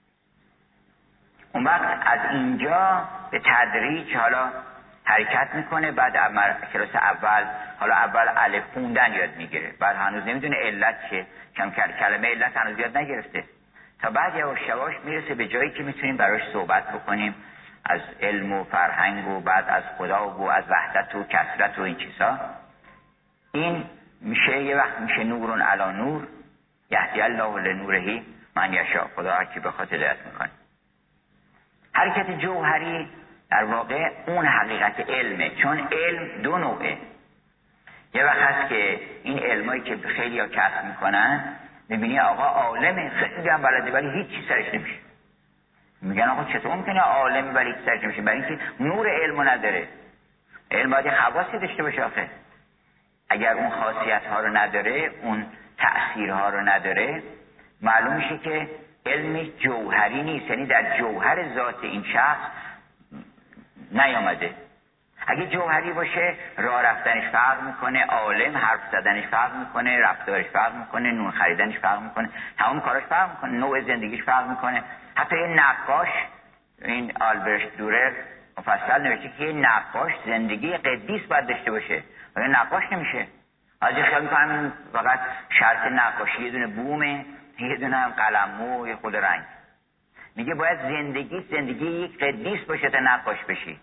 اون وقت از اینجا به تدریج حالا حرکت میکنه. بعد کلاس اول حالا اول الف خوندن یاد میگیره، بعد هنوز نمیدونه علت چیه، کم کلمه علت هنوز یاد نگرفته، تا بعد یواش یواش میرسه به جایی که میتونیم براش صحبت بکنیم از علم و فرهنگ و بعد از خدا و از وحدت و کثرت و این چیزا. این میشه یه وقت میشه نورون علی نور، یهدی الله لنوره من یشاء، خدا هر کی بخواد هدایت میکنه. حرکت جوهری در واقع اون حقیقت علمه، چون علم دو نوعه. یه وقت هست که این علمایی که خیلی ها کسب میکنن میبینی آقا عالمه خیلی هم بلده ولی هیچ چی سرش نمیشه. میگن آقا چطور ممکنه عالمه ولی هیچ سرش نمیشه؟ برای اینکه نور علمو نداره. علم باید خواصی داشته باشه. آخه اگر اون خاصیت ها رو نداره، اون تأثیرها رو نداره، معلوم میشه که علم جوهری نیست، یعنی در جوهر ذات این شخص نیامده. اگه جوهری باشه راه رفتنش فرق میکنه، عالم حرف زدنش فرق میکنه، رفتارش فرق میکنه، نون خریدنش فرق میکنه، تمام کاراش فرق میکنه، نوع زندگیش فرق میکنه. حتی یه نقاش، این آلبرت دورر مفصل نوشته که یه نقاش زندگی قدیس باید داشته باشه ولی نقاش نمیشه. از این خیال میکنم فقط شرط نقاشی یه دونه بومه، یه دونه هم قلمو، یه خود رنگ. میگه باید زندگی زندگی یک قدیس باشه تا نقاش بشی.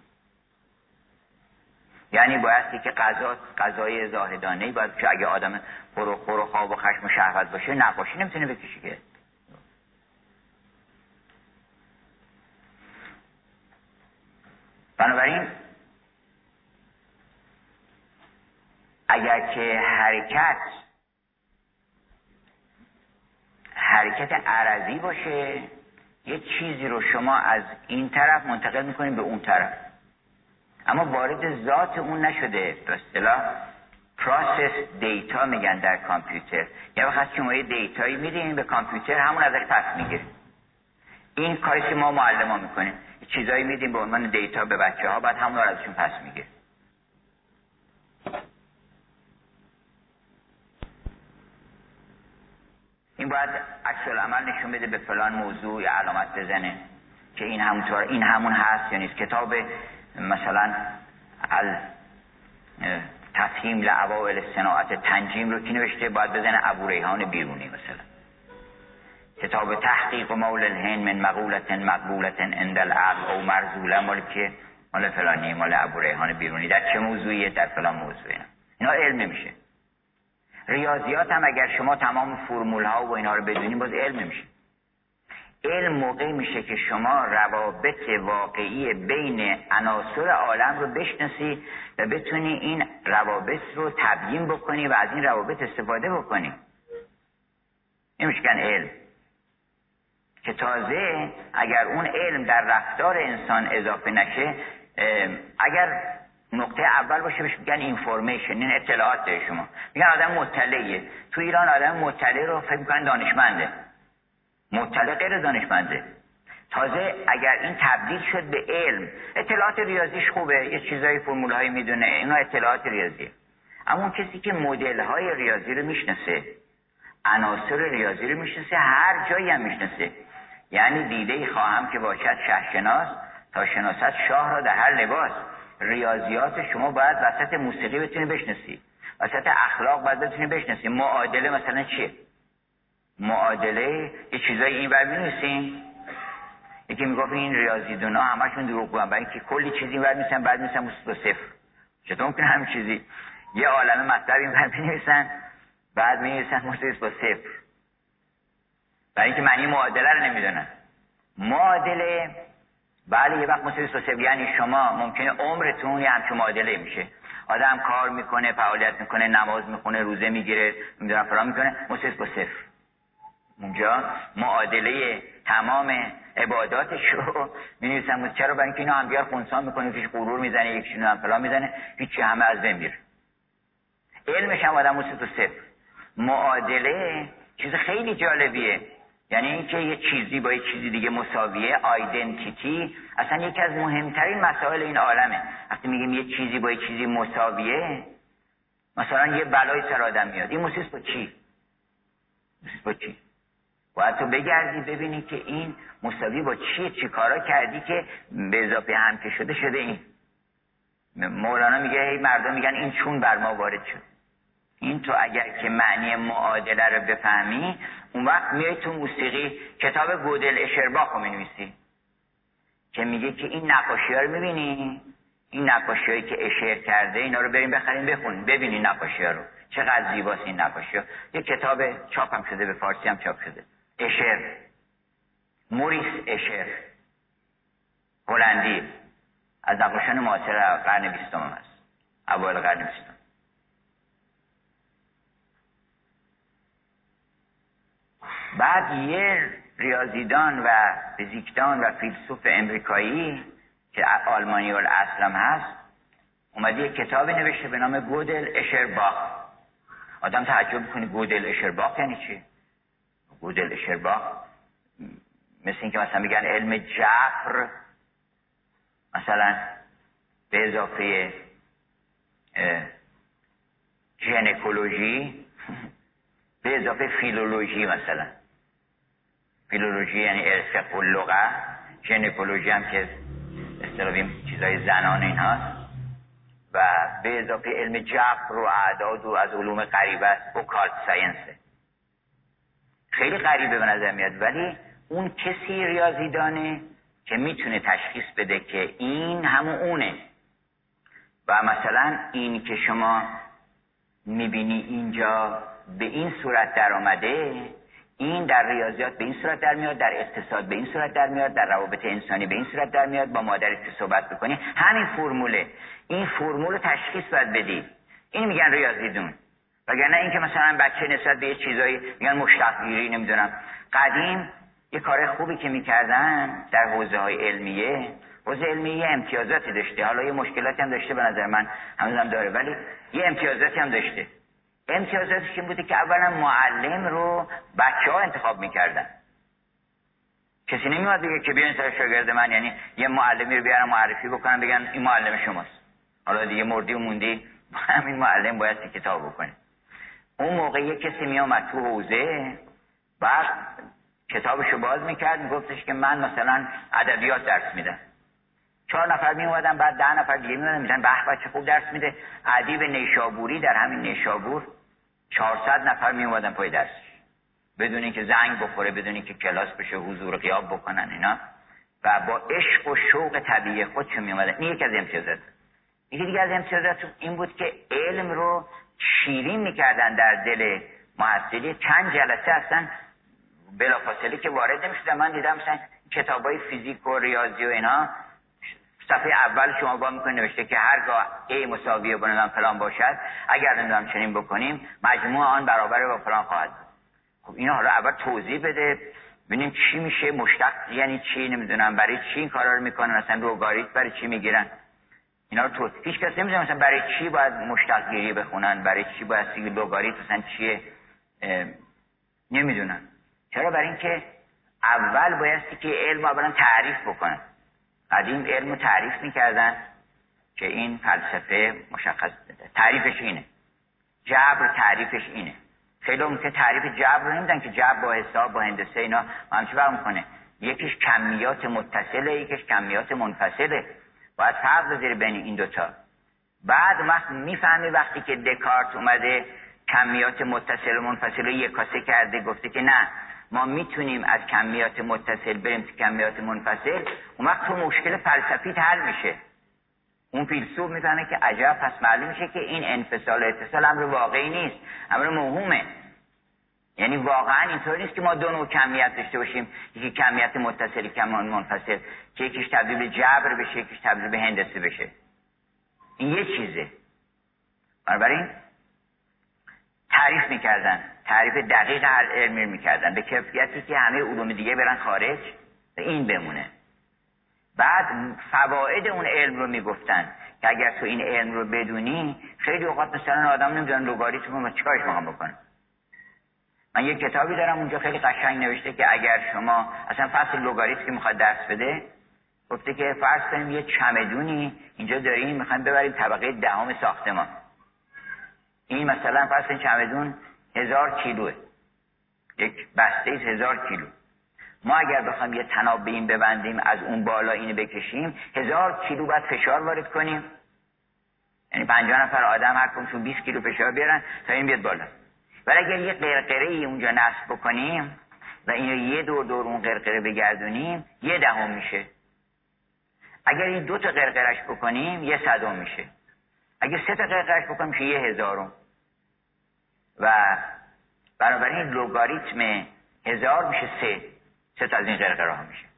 یعنی باید که غذا غذای زاهدانه‌ای باید که اگه آدم خور و خور و خواب و خشم و شهوت باشه نقاشی نمیتونه بکشه که. بنابراین اگر که حرکت حرکت عرضی باشه، یه چیزی رو شما از این طرف منتقل میکنید به اون طرف، اما وارد ذات اون نشده. به اصطلاح پروسس دیتا میگن در کامپیوتر. یه وقت شما یه دیتایی میدین به کامپیوتر، همون ازش پس میگیره. این کاری که ما معلم ها میکنیم، چیزایی میدیم به عنوان دیتا به بچه ها، بعد همون رو ازشون پس میگیره. این باید عکس العمل نشون بده به فلان موضوع یا علامت بزنه که این همونطور، این همون هست یا نیست. کتاب مثلا تفهیم لعوائل صناعت تنجیم رو کی نوشته؟ باید بزنه ابو ریحان بیرونی. مثلا کتاب تحقیق مول الهند من مقولت مقبولت عند العقل او مرزوله مال که مال فلانی، مال ابو ریحان بیرونی، در چه موضوعیه؟ در فلان موضوعی. اینا علم نمیشه. ریاضیات هم اگر شما تمام فرمول ها و اینا رو بدونی باز علم نمیشه. علم موقعی میشه که شما روابط واقعی بین عناصر عالم رو بشناسی و بتونی این روابط رو تبیین بکنی و از این روابط استفاده بکنی. این میشه علم. که تازه اگر اون علم در رفتار انسان اضافه نشه، اگر نقطه اول باشه بهش میگن اینفورمیشن، این اطلاعات داره شما. میگن آدم مطلعیه. تو ایران آدم مطلع رو فکر میکنن دانشمنده. مطلع غیر دانشمنده. تازه اگر این تبدیل شد به علم، اطلاعات ریاضیش خوبه، یه چیزای فرمولهایی میدونه، اینا اطلاعات ریاضیه. اما اون کسی که مدل‌های ریاضی رو میشناسه، عناصر ریاضی رو میشناسه، هر جایی هم میشناسه. یعنی دیده خواهم که باشد شهرشناس تا شناست شاه را در هر لباس. ریاضیات شما باید وسط موسیقی بتونی بشناسی، وسط اخلاق باید بتونی بشناسی. معادله مثلا چیه؟ معادله یه چیزایی این ور می‌نویسین. یکی میگفت این ریاضی دونا همشون دروغگوئن، برای اینکه کلی چیزی این ور می‌نویسن بعد می‌نویسن مثبت صفر. چطور ممکنه همین چیزی یه عالمه مطلب این ور می‌نویسن بعد می‌نویسن مثبت با صفر؟ برای اینکه معنی معادله رو نمی‌دونن. معادله بله یه وقت مثبت با صفر یعنی شما ممکنه عمرتون یه همچین معادله میشه. آدم کار میکنه، فعالیت میکنه، نماز میخونه، روزه میگیره، نمیدونم فلان میکنه، مثبت با صفر. اونجا معادله تمام عباداتش رو می‌نویسن. چرا؟ برای اینکه اینا هم بیار خونسا میکنه، یکیش غرور میزنه، یکیشون هم فلان میزنه، هیچی همه از بین میره. علمش هم آدم مثبت با صفر. معادله چیز خیلی جالبیه. یعنی اینکه یه چیزی با یه چیزی دیگه مساویه، آیدنتیتی اصلا یکی از مهمترین مسائل این عالمه. وقتی میگیم یه چیزی با یه چیزی مساویه، مثلا یه بلای سر آدم میاد، این مسیس با چی؟ مسیس با چی؟ باید تو بگردی ببینی که این مساوی با چیه، چی کارا کردی که به اضافه هم که شده شده این. مولانا میگه هی مردم میگن این چون بر ما وارد شد. این تو اگر که معنی معادله رو بفهمی، اون وقت میای تو موسیقی کتاب گودل اشرباخ رو می‌نویسی که میگه که این نقاشی ها رو می‌بینی، این نقاشی هایی که اشر کرده اینا رو بریم بخریم بخونیم ببینین نقاشی ها رو چقدر زیباست. این نقاشی ها یه کتاب چاپ هم شده، به فارسی هم چاپ شده. اشر، موریس اشر، هلندی، از نقاشان معاصر قرن بیستم هست، اوایل قرن بیستم. بعد یه ریاضیدان و فیزیکدان و فیلسوف امریکایی که آلمانی الاصل هم هست اومده یک کتابی نوشته به نام گودل اشرباخ. آدم تعجب میکنه گودل اشرباخ یعنی چی؟ گودل اشرباخ مثل این که مثلا میگن علم جبر مثلا به اضافه ژنکولوژی به اضافه فیلولوژی، مثلا فیلولوژی یعنی ارث و لغه، ژنکولوژی هم که اصطلاحاً چیزای زنان این هاست، و به اضافه علم جبر و اعداد و از علوم غریبه است، اوکالت ساینسه. خیلی غریبه به نظر میاد، ولی اون کسی ریاضیدانه که میتونه تشخیص بده که این همون اونه. و مثلا این که شما میبینی اینجا به این صورت در آمده، این در ریاضیات به این صورت در میاد، در اقتصاد به این صورت در میاد، در روابط انسانی به این صورت در میاد. با مادرت که صحبت بکنی همین فرموله، این فرمول تشخیص باید بدی. این میگن ریاضیدون. وگرنه این که مثلا بچه نسبت به یه چیزایی میگن مشتق گیری، نمیدونم. قدیم یه کار خوبی که میکردن در حوزه های علمیه، حوزه علمیه امتیازاتی داشته، حالا یه مشکلاتی هم داشته به نظر من هنوزم داره، ولی یه امتیازاتی هم داشته. امتیازاتش این بوده که اولا معلم رو بچه ها انتخاب میکردن. کسی نمیاد بگه که بیاین سر شاگرد من، یعنی یه معلمی رو بیارن معرفی بکنن بگن این معلم شماست، حالا دیگه مردی و موندی همین معلم باید کتاب بکنه. اون موقع یه کسی میامد تو حوزه، بعد کتابشو باز میکرد، میگفتش که من مثلا ادبیات درس میدم. چهار نفر می اومدن، بعد ده نفر دیگه می اومدن میگن به بچه خوب درس میده. ادیب نیشابوری در همین نیشابور چهارصد نفر می اومدن پای درس، بدون اینکه زنگ بخوره، بدون اینکه کلاس بشه، حضور غیاب بکنن اینا، و با عشق و شوق طبیعی خودشون می اومدن. این یکی از امتیازات. یکی دیگه از امتیازات این بود که علم رو شیرین میکردن در دل محصلی. چند جلسه هستن بلافاصله که وارد نمیشدن. من دیدم مثلا کتابای فیزیک و ریاضی و اینا صفحه اول شما با میکنه نوشته که هرگاه A مساوی با نمیدونم فلان باشد، اگر نمیدونم چنین بکنیم مجموع آن برابر با فلان خواهد. خب اینا حالا اول توضیح بده ببینیم چی میشه، مشتق یعنی چی، نمیدونم برای چی این کارا رو میکنن، مثلا لوگاریتم برای چی میگیرن. اینا رو تو هیچ کس نمیدونه مثلا برای چی باید مشتق گیری بخونن، برای چی باید سیگل لوگاریتم مثلا چیه، نمیدونن. چرا؟ برای اینکه اول بایستی که علم اولا تعریف بکنن. قدیم علم رو تعریف میکردن که این فلسفه مشخص بده. تعریفش اینه. جبر تعریفش اینه. خیلی هم که تعریف جبر رو نمیدن که جبر با حساب با هندسه اینا هم چی فرق میکنه. یکیش کمیات متصله، یکیش کمیات منفصله. باید فرق بذاری بین این دوتا. بعد وقت میفهمی وقتی که دکارت اومده کمیات متصل و منفصل رو یکاسه کرده، گفته که نه ما میتونیم از کمیات متصل بریم تو کمیات منفصل، اون وقت تو مشکل فلسفی حل میشه. اون فیلسوف میفهمه که عجب، پس معلوم میشه که این انفصال و اتصال امر واقعی نیست، امر موهومه. یعنی واقعا اینطور نیست که ما دو نوع کمیت داشته باشیم، یکی کمیت متصل یکی منفصل، که یکیش تبدیل به جبر بشه یکیش تبدیل به هندسه بشه. این یه چیزه. بنابراین تعریف میکردن، تعریف دقیق هر علمی میکردن به کیفیتی که همه علوم دیگه برن خارج و این بمونه. بعد فواید اون علم رو میگفتن که اگر تو این علم رو بدونی، خیلی اوقات مثلا آدم نمیدونن لوگاریتم رو چیکارش میخوام بکنن. من یه کتابی دارم اونجا خیلی قشنگ نوشته که اگر شما اصلا فصل لوگاریتم که میخواد درس بده، گفته که فرض کنیم یه چمدونی اینجا داریم میخوایم ببریم طبقه دهم ساختمان. این مثلا فرض کنیم چمدون هزار کیلوه، یک بسته ایست هزار کیلو. ما اگر بخوایم یه طناب به این ببندیم از اون بالا اینو بکشیم، هزار کیلو باید فشار وارد کنیم، یعنی پنجاه نفر آدم هر کدومشون بیست کیلو فشار بیارن تا این بیاد بالا. ولی اگر یه قرقره ای اونجا نصب بکنیم و اینو یه دور دور اون قرقره بگردونیم، یه دهم میشه. اگر این دو تا قرقرش بکنیم یه صدم میشه. اگر سه تا قرقرش بکنیم میشه یه هزارم. و بنابراین لوگاریتم هزار میشه سه. سه تا از این قرقره ها میشه.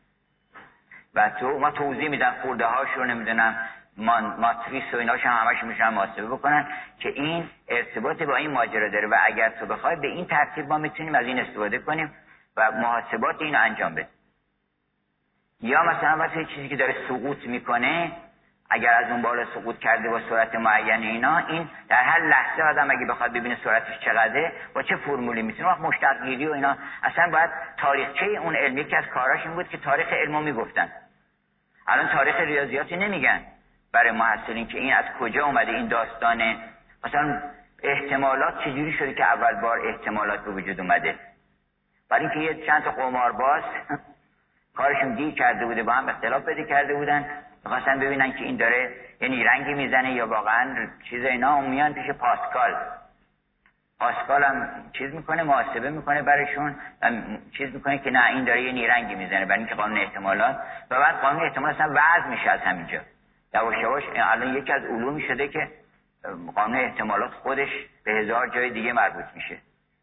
و تو ما توضیح میدن خورده هاش رو نمیدونم ماتریس و ایناش هم همش میشن محاسبه بکنن که این ارتباط با این ماجرا داره و اگر تو بخوای به این ترتیب ما میتونیم از این استفاده کنیم و محاسبات اینو انجام بده. یا مثلا واسه چیزی که داره سقوط میکنه، اگر از اون بالا سقوط کرده با سرعت معین اینا، این در هر لحظه آدم اگه بخواد ببینه سرعتش چقدره با چه فرمولی میتونه وقت مشتق گیری و اینا. اصلا باید تاریخچه اون علم، یکی از کاراش این بود که تاریخ علمو میگفتن. الان تاریخ ریاضیاتی نمیگن برای محصلین که این از کجا اومده این داستانه، مثلا احتمالات چجوری شده که اول بار احتمالات به وجود اومده. برای اینکه یه چند تا قمارباز کارشون دی کرده بوده، با هم اختلاف پیدا کرده بودن، می‌خواستن ببینن که این داره یه نیرنگی میزنه یا واقعا چیز اینا، اون میان پیش پاسکال. پاسکال هم چیز میکنه، محاسبه میکنه برایشون و چیز میکنه که نه این داره یه نیرنگی میزنه، برای اینکه قانون احتمالات و بعد قانون احتمالات اصلا وضع میشه از همینجا. یواش یواش الان یکی از علومی شده که قانون احتمالات خودش به هزار جای دیگه مربوط میشه.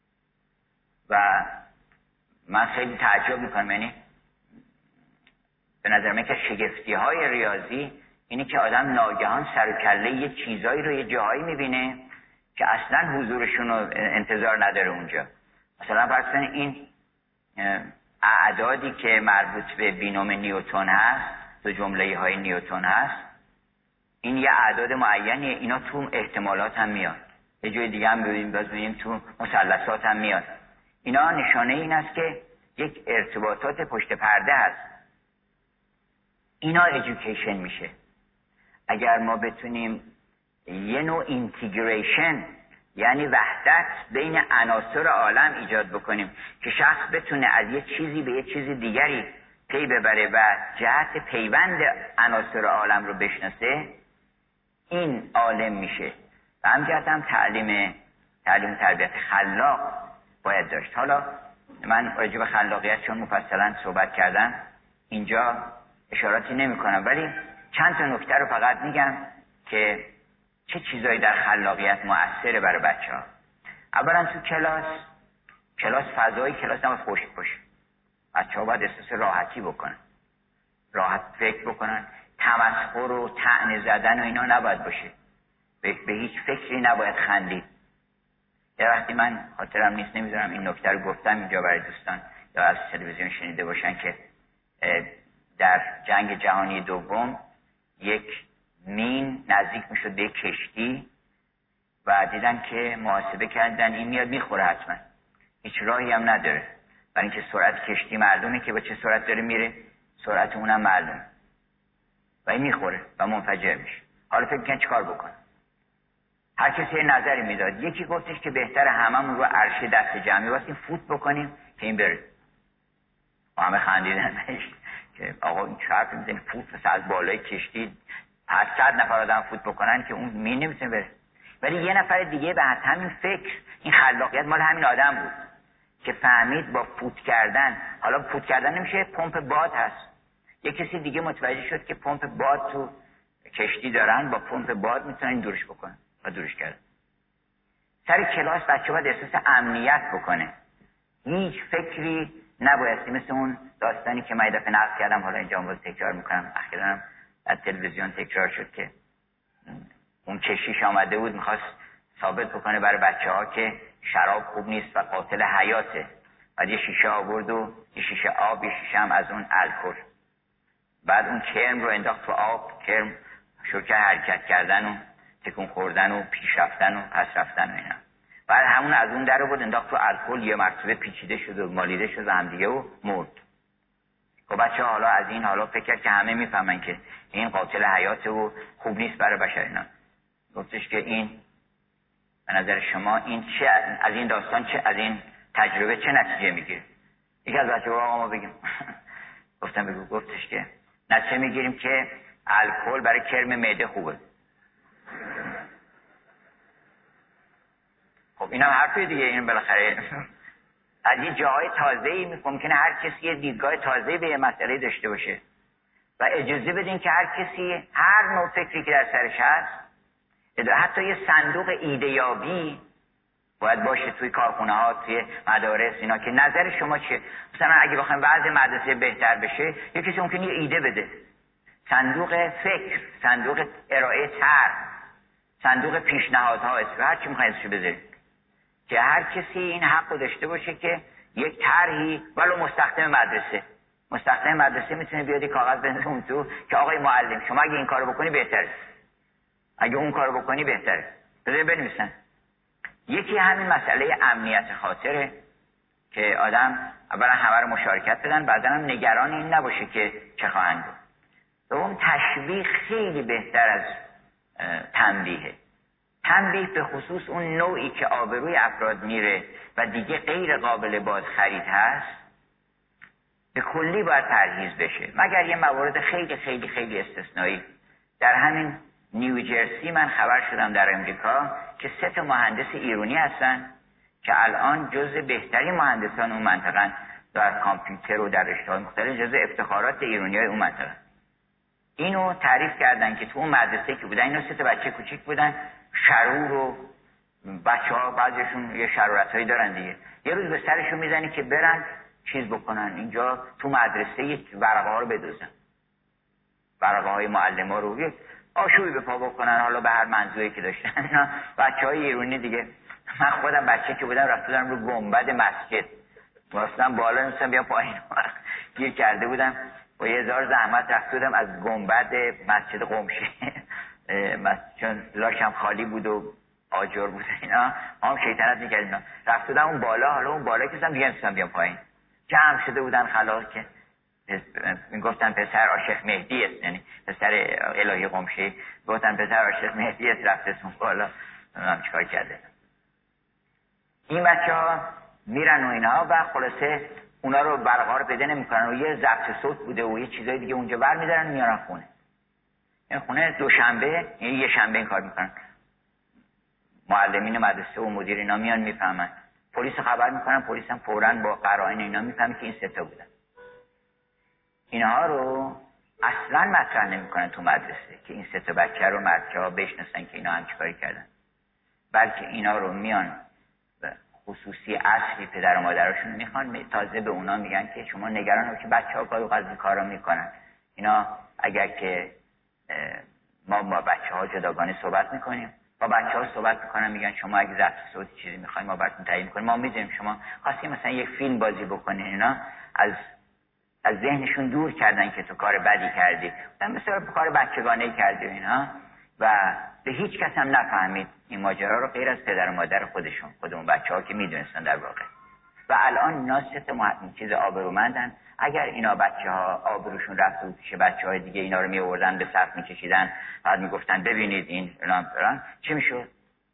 و من خیلی تعجب میکنم، یعنی به نظر من که شگفتی های ریاضی اینه که آدم ناگهان سر و کله یه چیزایی رو یه جاهایی میبینه که اصلا حضورشون رو انتظار نداره اونجا. مثلا فرض کنید این اعدادی که مربوط به بینوم نیوتن هست، تو جمله های نیوتن هست، این یه اعداد معینیه، اینا تو احتمالات هم میاد. یه جای دیگه هم ببینیم باز ببینیم تو مثلثات هم میاد. اینا نشانه این است که یک ارتباطات پشت پرده هست. اینا ایژوکیشن میشه. اگر ما بتونیم یه نوع اینتگریشن، یعنی وحدت بین عناصر عالم ایجاد بکنیم که شخص بتونه از یه چیزی به یه چیز دیگری پی ببره و جهت پیوند عناصر عالم رو بشناسه، این عالم میشه. و همجهت هم تعلیم تعلیم تربیت خلاق باید داشت. حالا من راجع به خلاقیت چون مفصلا صحبت کردم اینجا اشاراتی نمی کنم، ولی چند تا نکته رو فقط میگم که چه چیزایی در خلاقیت مؤثره برای بچه ها. اولا تو کلاس کلاس فضایی کلاس نباید خشک باشه. بچه ها باید احساس راحتی بکنن، راحت فکر بکنن، تمسخر و طعنه زدن و اینا نباید باشه، به, به هیچ فکری نباید خندید. یه وقتی من خاطرم نیست، نمیذارم این نکته رو گفتم اینجا برای دوستان یا از تلویزیون شنیده باشن که در جنگ جهانی دوم یک مین نزدیک میشد به کشتی و دیدن که محاسبه کردن این میاد میخوره، حتما هیچ راهی هم نداره، برای اینکه سرعت کشتی معلومه که با چه سرعت داره میره، سرعت اونم معلومه و این میخوره و منفجر میشه. حالا فکر کن چیکار بکنه؟ هر کسی یه نظری میداد. یکی گفتش که بهتره هممون رو عرشه دست جمعی واسیم فوت بکنیم که این بره. و همه خندیدن که آقا این چه حرفی میزنی، فوت مثل از بالای کشتی پس صد نفر آدم فوت بکنن که اون مین نمیتونه بره. ولی یه نفر دیگه به همین فکر، این خلاقیت مال همین آدم بود که فهمید با فوت کردن، حالا فوت کردن نمیشه، پمپ باد هست. یه کسی دیگه متوجه شد که پمپ باد تو کشتی دارن، با پمپ باد میتونن دورش بکنن و دورش کردن. سر کلاس بچه باید احساس امنیت بکنه، هیچ فکری نبایستی، مثل اون داستانی که من دفعه نقل کردم، حالا اینجا باز تکرار میکنم، اخیراً از تلویزیون تکرار شد که اون کشیش آمده بود میخواست ثابت بکنه برای بچه ها که شراب خوب نیست و قاتل حیاته. بعد یه شیشه آورد و یه شیشه آب، یه شیشه هم از اون الکل. بعد اون کرم رو انداخت تو آب، کرم شروع کرد حرکت کردن و تکون خوردن و پیش رفتن و پس رفتن و اینا. بعد همون از اون در بود انداخت تو الکل، یه مرتبه پیچیده شد و مالیده شد و هم دیگه و مرد. و بچه ها حالا از این حالا فکر کرد که همه میفهمن که این قاتل حیاته و خوب نیست برای بشر اینا. گفتش که این به نظر شما این چه از این داستان، چه از این تجربه چه نتیجه میگیره؟ یکی از بچه‌ها آقا ما بگیم گفتم بگو. گفتش که نتیجه میگیریم که الکل برای کرم معده خوبه. خب اینم حرفی دیگه، این بالاخره از یه جاهای تازه‌ای ممکنه هر کسی یه دیدگاه تازه‌ای به یه مسئله داشته باشه و اجازه بدین که هر کسی هر نوع فکری که در سرش هست، حتی یه صندوق ایده‌یابی باید باشه توی کارخونه ها، توی مدارس اینا، که نظر شما چیه؟ مثلا اگه بخوایم وضع مدرسه بهتر بشه، یه کسی ممکنه یه ایده بده، صندوق فکر، صندوق ارائه طرح، صندوق پیشنهادها، هر چی می‌خواید اسمش بذارید، که هر کسی این حق رو داشته باشه که یک طرحی ولو مستخدم مدرسه مستخدم مدرسه میتونه بیاد یک کاغذ بنویسه اون تو که آقای معلم شما اگه این کارو بکنی بهتره، اگه اون کارو بکنی بهتره، بذار بنویسن. یکی همین مسئله امنیت خاطره که آدم اولا همه رو مشارکت بدن، بعدا هم نگران این نباشه که چه خواهند بود. دوم تشویق خیلی بهتر از تنبیه. تنبیه به خصوص اون نوعی که آبروی افراد میره و دیگه غیر قابل بازخرید هست به کلی باید پرهیز بشه، مگر یه موارد خیلی خیلی خیلی استثنایی. در همین نیوجرسی من خبر شدم در امریکا که سه تا مهندس ایرانی هستن که الان جزء بهترین مهندسان اون منطقه در کامپیوتر و در رشته‌های مختلف، جزء افتخارات ایرانی‌های اون منطقه. اینو تعریف کردن که تو اون مدرسه که بودن اینا سه تا بچه کوچیک بودن، شرور و بچه‌ها بعضیشون یه شرارتایی دارن دیگه. یه روز به سرشون میزنی که برن چیز بکنن اینجا تو مدرسه یک ورقه ها رو بدوزن، ورقه های معلم‌ها رو یک آشوبی به پا بکنن، حالا به هر منظوری که داشتن. اینا بچه‌های ایرانی دیگه. من خودم بچه که بودم رفتم رو گنبد مسجد، واسطم بالا نمیستم بیا پایین، گیر کرده بودم با یه هزار زحمت رفت بودم از گنبد مسجد قمشه چون لاشم خالی بود و آجر بود اینا، هم شیطنت میکرد اینا، رفت بودم اون بالا، حالا اون بالا که سم دیگه نمیستم بیام پایین. جمع شده بودن خلاص که میگفتن پسر عاشق مهدی است، یعنی پسر الهی قمشه، گفتن پسر عاشق مهدی است رفته اون بالا، نمیدونم چیکار کرده. این بچه ها میرن و اینا و خلاصه اونا رو برقرار بده نمیکنن و یه ضبط صوت بوده و یه چیزای دیگه اونجا بر میدارن میارن خونه. این خونه دوشنبه یعنی یه شنبه این کار میکنن. معلمین مدرسه و مدیر اینا میان میفهمن، پلیس خبر میکنن، پلیس هم فوراً با قرائن اینا میفهمه که این سه تا بودن. اینها رو اصلا مطرح نمیکنن تو مدرسه که این سه تا بچه رو بچه‌ها بشناسن که اینا هم چیکار کردن، بلکه اینا رو میان خصوصی اصلی پدر و مادرشون میخوان، تازه به اونا میگن که شما نگران نباشید که بچه‌ها کارو قضیه کارا میکنن. اینا اگر که ما با بچه‌ها جداگانه صحبت میکنیم، با بچه‌ها صحبت میکنن میگن شما اگه ضبط صوتی چیزی میخواین ما براتون تعیین میکنیم، ما میدونیم شما خواستین مثلا یک فیلم بازی بکنین، اینا از از ذهنشون دور کردن که تو کار بدی کردی، مثلا کار بچگانه‌ای کردی اینا، و به هیچ کس هم نفهمید این ماجرا رو غیر از پدر و مادر خودشون، خودمون بچه‌ها که میدونستن در واقع. و الان اینا سه تا مهم چیز آبرومندن. اگر اینا بچه‌ها آبروشون رفت و پیش بچه‌های دیگه اینا رو میآوردن به صف میکشیدن، بعد میگفتن ببینید این فلان فلان، چی میشد؟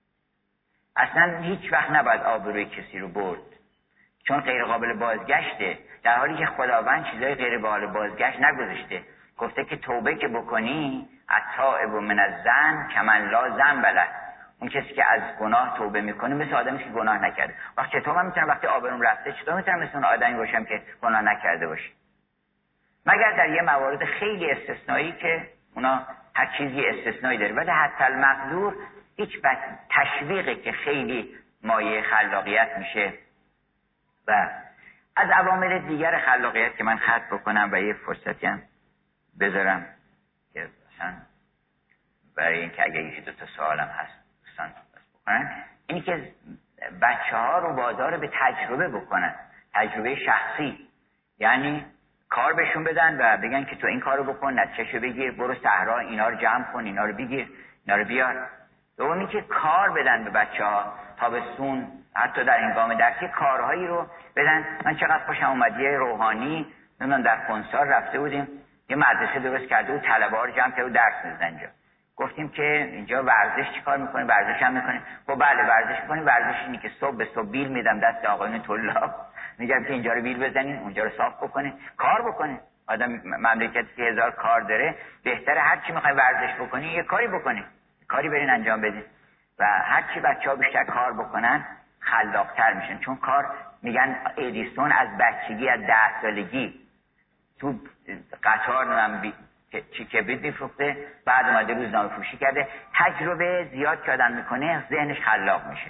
اصلا هیچ وقت نباید آبروی کسی رو برد، چون غیر قابل بازگشته، در حالی که خداوند چیزای غیر قابل بازگشت نگذاشته. گفته که توبه که بکنی التائب من الذنب کمن لا ذنب له، اون کسی که از گناه توبه میکنه مثل آدمی که گناه نکرده. وقت چطور من میتونم وقتی آبروم رفته چطور میتونم مثل اون آدمی باشم که گناه نکرده باشه؟ مگر در یه موارد خیلی استثنایی که اونا هر چیزی استثنایی داره، ولی حتی المقدور هیچ بد تشویقی که خیلی مایه خلاقیت میشه. و از عوامل دیگر خلاقیت که من خط بکنم و یه فرصتی هم بذارم که مثلا برای اینکه اگه یه دو تا سوالم هست دوستان بس بکنن، اینی که بچه ها رو وادار به تجربه بکنن، تجربه شخصی، یعنی کار بهشون بدن و بگن که تو این کارو بکن، نتیجهشو بگیر، برو صحرا اینا رو جمع کن، اینا رو بگیر، اینا رو بیار. دومی که کار بدن به بچه ها، تابستون حتی در هنگام درسی کارهایی رو بدن. من چقدر خوشم اومد یه روحانی نمیدونم در کنسار رفته بودیم، یه مدرسه درست کرده و طلبه‌ها رو جمع کرده و درس می‌دادن اینجا. گفتیم که اینجا ورزش چیکار می‌کنی؟ ورزش هم می‌کنی؟ خب بله ورزش می‌کنیم. ورزش اینه که صبح به صبح بیل میدم دست آقایون طلاب، میگم که اینجا رو بیل بزنین، اونجا رو صاف بکنین، کار بکنین. آدم مملکتی که هزار کار داره بهتره هر چی می‌خوای ورزش بکنی یه کاری بکنین، کاری برین انجام بدین. و هر چی بچه‌ها بیشتر کار بکنن خلاق‌تر میشن، چون کار میگن ادیسون از بچگی از ده سالگی تو قطار نم چی کبریت میفروخته، بعد اومده روزنامه فروشی کرده. تجربه زیاد که آدم میکنه ذهنش خلاق میشه.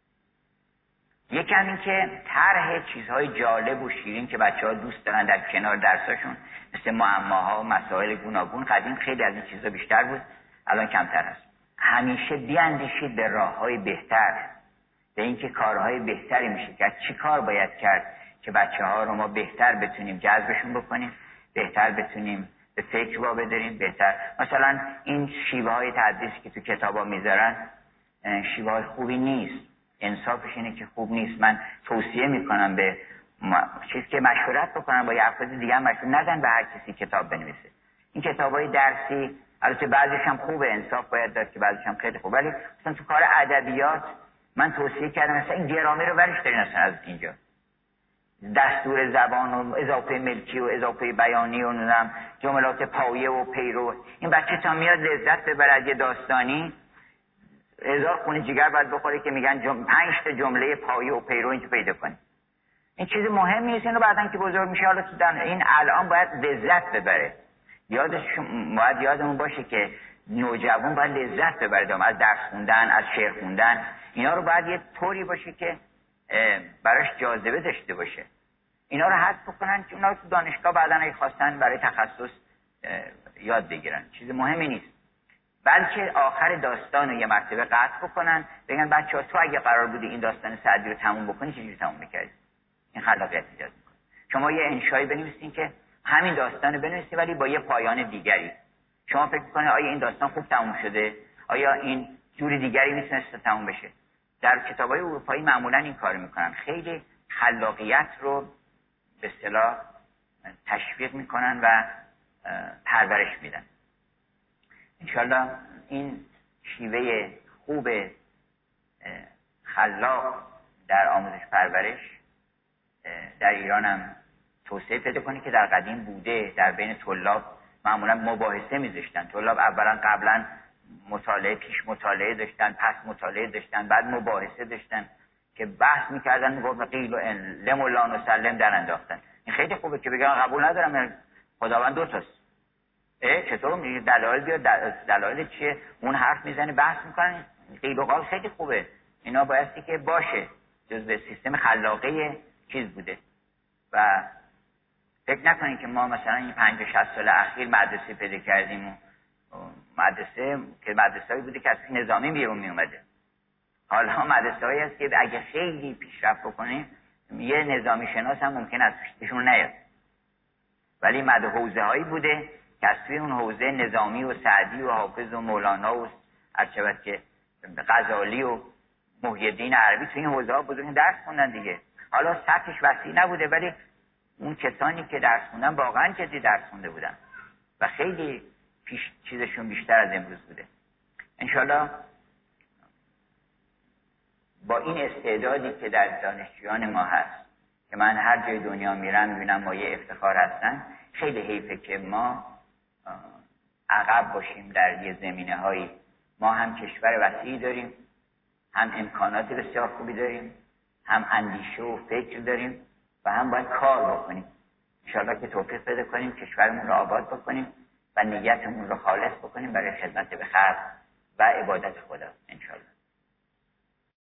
یکم این که طرح چیزهای جالب و شیرین که بچه‌ها دوست دارن در کنار درساشون، مثل معماها و مسائل گوناگون، قدیم خیلی از این چیزا بیشتر بود، الان کمتر هست. همیشه بیاندیشید به راههای بهتر، به اینکه کارهای بهتری میشه کرد، چی کار باید کرد که بچه ها رو ما بهتر بتونیم جذبشون بکنیم، بهتر بتونیم به فکر وابداریم، بهتر مثلا این شیوه های تدریسی که تو کتابا میذارن شیوه های خوبی نیست، انصافش اینه که خوب نیست. من توصیه میکنم به چیزی که مشورت بکنم با یه افراد دیگه هم مشورت ندن به هر کسی کتاب بنویسه. این کتابای درسی البته بعضیش هم خوبه، انصاف باید داد که بعضیش هم خیلی خوبه، ولی مثلا تو کار ادبیات من توصیه کردم مثلا این گرامی رو ورش دارین اصلا از اینجا، دستور زبان و اضافه ملکی و اضافه بیانی و نظام جملات پایه و پیرو. این بچه تا میاد لذت ببره از یه داستانی هزار خونه جگر باید بخوره که میگن جم... پنج تا جمله پایه و پیرو اینجا پیدا کنی. این چیز مهمی نیست. اینو بعدن که بزرگ میشه حالا تو این الان باید لذت ببره. یادش باید یادمون باشه که نوجوان باید لذت ببره از درس خوندن، از شعر خوندن. اینا رو باید یه طوری باشه که براش جاذبه داشته باشه. اینا رو حذف بکنن که اونا رو تو دانشگاه بعدن اگه خواستن برای تخصص یاد بگیرن. چیز مهمی نیست. بلکه آخر داستان رو یه مرتبه قطع بکنن، بگن بچه‌ها تو اگه قرار بودی این داستان سعدی رو تموم بکنی چجوری تموم می‌کردی؟ این خلاقیت ایجاد می‌کنه. شما یه انشایی بنویسین که همین داستان رو بنویسید ولی با یه پایان دیگری. شما فکر می‌کنید آیا این داستان خوب تموم شده؟ آیا این جور دیگری میتونست تموم بشه؟ در کتاب‌های اروپایی معمولاً این کارو می‌کنن. خیلی خلاقیت رو به اصطلاح تشویق می‌کنن و پرورش میدن. انشالله این شیوه خوب خلاق در آموزش پرورش در ایران هم توسعه پیدا کنه که در قدیم بوده. در بین طلاب معمولا مباحثه میذاشتن. طلاب اولا قبلا مطالعه پیش مطالعه داشتن، پس مطالعه داشتن، بعد مباحثه داشتن که بحث میکردن، میگفتن قیل و ان لم و لان و سلم در انداختن. این خیلی خوبه که بگن قبول ندارم خداوند دو تاست. اه چطور میگه دلایل بیاد، دلایل چیه؟ اون حرف میزنه بحث میکنن. قیل و قال خیلی خوبه. اینا بایستی که باشه، جزء سیستم خلاقه چیز بوده. و فکر نکنین که ما مثلا این پنجاه شصت سال اخیر مدرسه پیدا کردیم و مدرسه که مدرسه‌ای بوده که از نظامی بیرون می اومده. حالا مدرسه‌ای هست که اگه خیلی پیشرفت بکنیم یه نظامی شناس هم ممکن است پیششون نیاد. ولی مد حوزه‌هایی بوده که از توی اون حوزه نظامی و سعدی و حافظ و مولانا و هرچند که غزالی و محی الدین عربی توی این حوزه‌ها بزرگ درس خوندن دیگه. حالا سطحش وسیع نبوده ولی اون کسانی که درس خوندن واقعا جدی درس خونده بودن و خیلی پیش چیزشون بیشتر از امروز بوده. انشالله با این استعدادی که در دانشجویان ما هست که من هر جای دنیا میرم میبینم مایه افتخار هستن، خیلی حیفه که ما عقب باشیم در یه زمینه هایی. ما هم کشور وسیعی داریم، هم امکانات بسیار خوبی داریم، هم اندیشه و فکر داریم و هم باید کار بکنیم. انشالله که توفیق پیدا کنیم کشورمون رو آباد بکنیم و نیتمون رو خالص بکنیم برای خدمت به خلق و عبادت خدا انشالله.